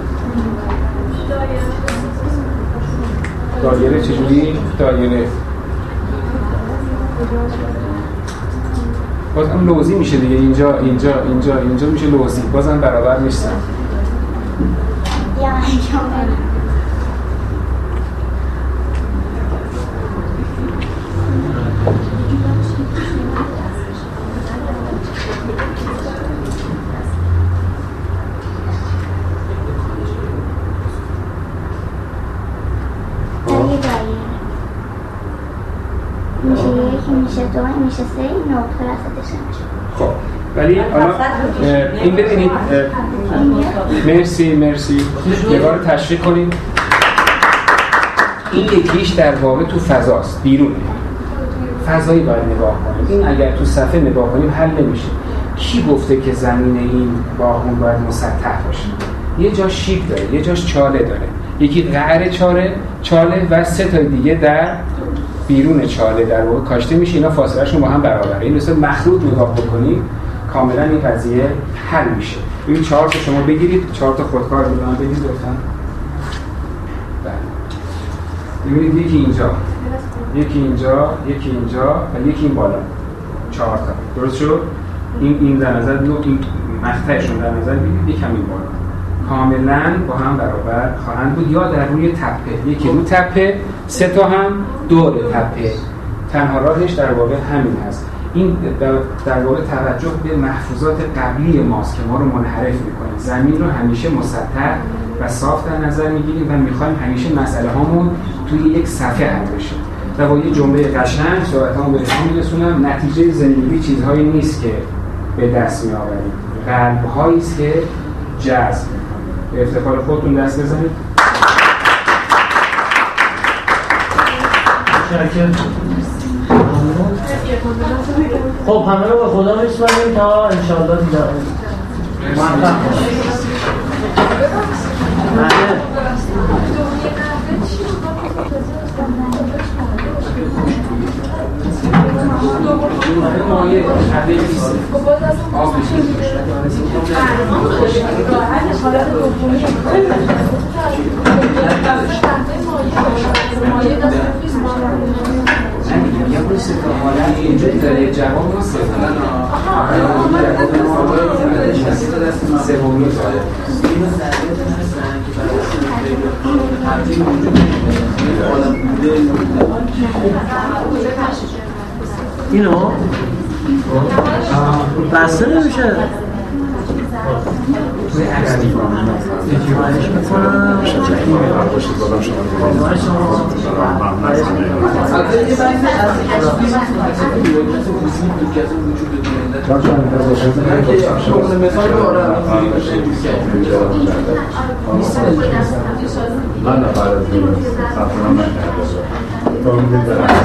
دایره چجوری؟ دایره بازم لوزی میشه دیگه، اینجا اینجا اینجا اینجا میشه لوزی، بازم برابر نیستن. دوم میشه سه نقطه وسطش نمیشه. خب ولی حالا این ببینید مرسی مرسی نگاه رو تشریح کنید. این یکیش در واقع تو فضاست، بیرونه، فضایی باید نگاه کنیم. این اگر تو صفحه نگاه کنیم حل نمیشه. کی گفته که زمین این باغون باید مسطح باشه؟ یه جاش شیب داره، یه جاش چاله داره، یکی قعر چاله چاله و سه تا دیگه در بیرون چاله در واقع کاشته میشه. اینا فاصلهشون با هم برابره. این مثلا مخروط نگاه بکنید کاملا این قضیه حل میشه. این چهار تا شما بگیرید، چهار تا خودکار رو من بگیرید لطفاً. بله. ببینید یکی اینجا، یکی اینجا، یکی اینجا و یکی این بالا. چهار تا. درست شد؟ این این در نظر دو این مقطعشون در نظر بگیرید، یک همین بالا. کاملا با هم برابر خواهند بود یا در روی تپه. یکی رو تپه، سه تا هم دور تپه. تنها راهش در واقع همین هست. این در واقع توجه به محفوظات قبلی ماست که ما رو منحرف می‌کنه. زمین رو همیشه مسطح و صاف در نظر می‌گیریم و می‌خوایم همیشه مسئله هامون توی یک صفحه حل بشه. و با یه جمله قشنگ صحبتامو بهتون می‌رسونم. نتیجه زندگی چیزهایی نیست که به دست می‌آوریم. قلب‌هایی است که جذب. به افتخار خودتون دست بزنید. خب همه رو به خدا میسپاریم تا انشاءالله دیدار موفق یه روی سه تا حالت اینجوری داره جواب ما سه تا سومی داره اینو بسته نمیشه توی عکسی خواهش میکنم من نفرد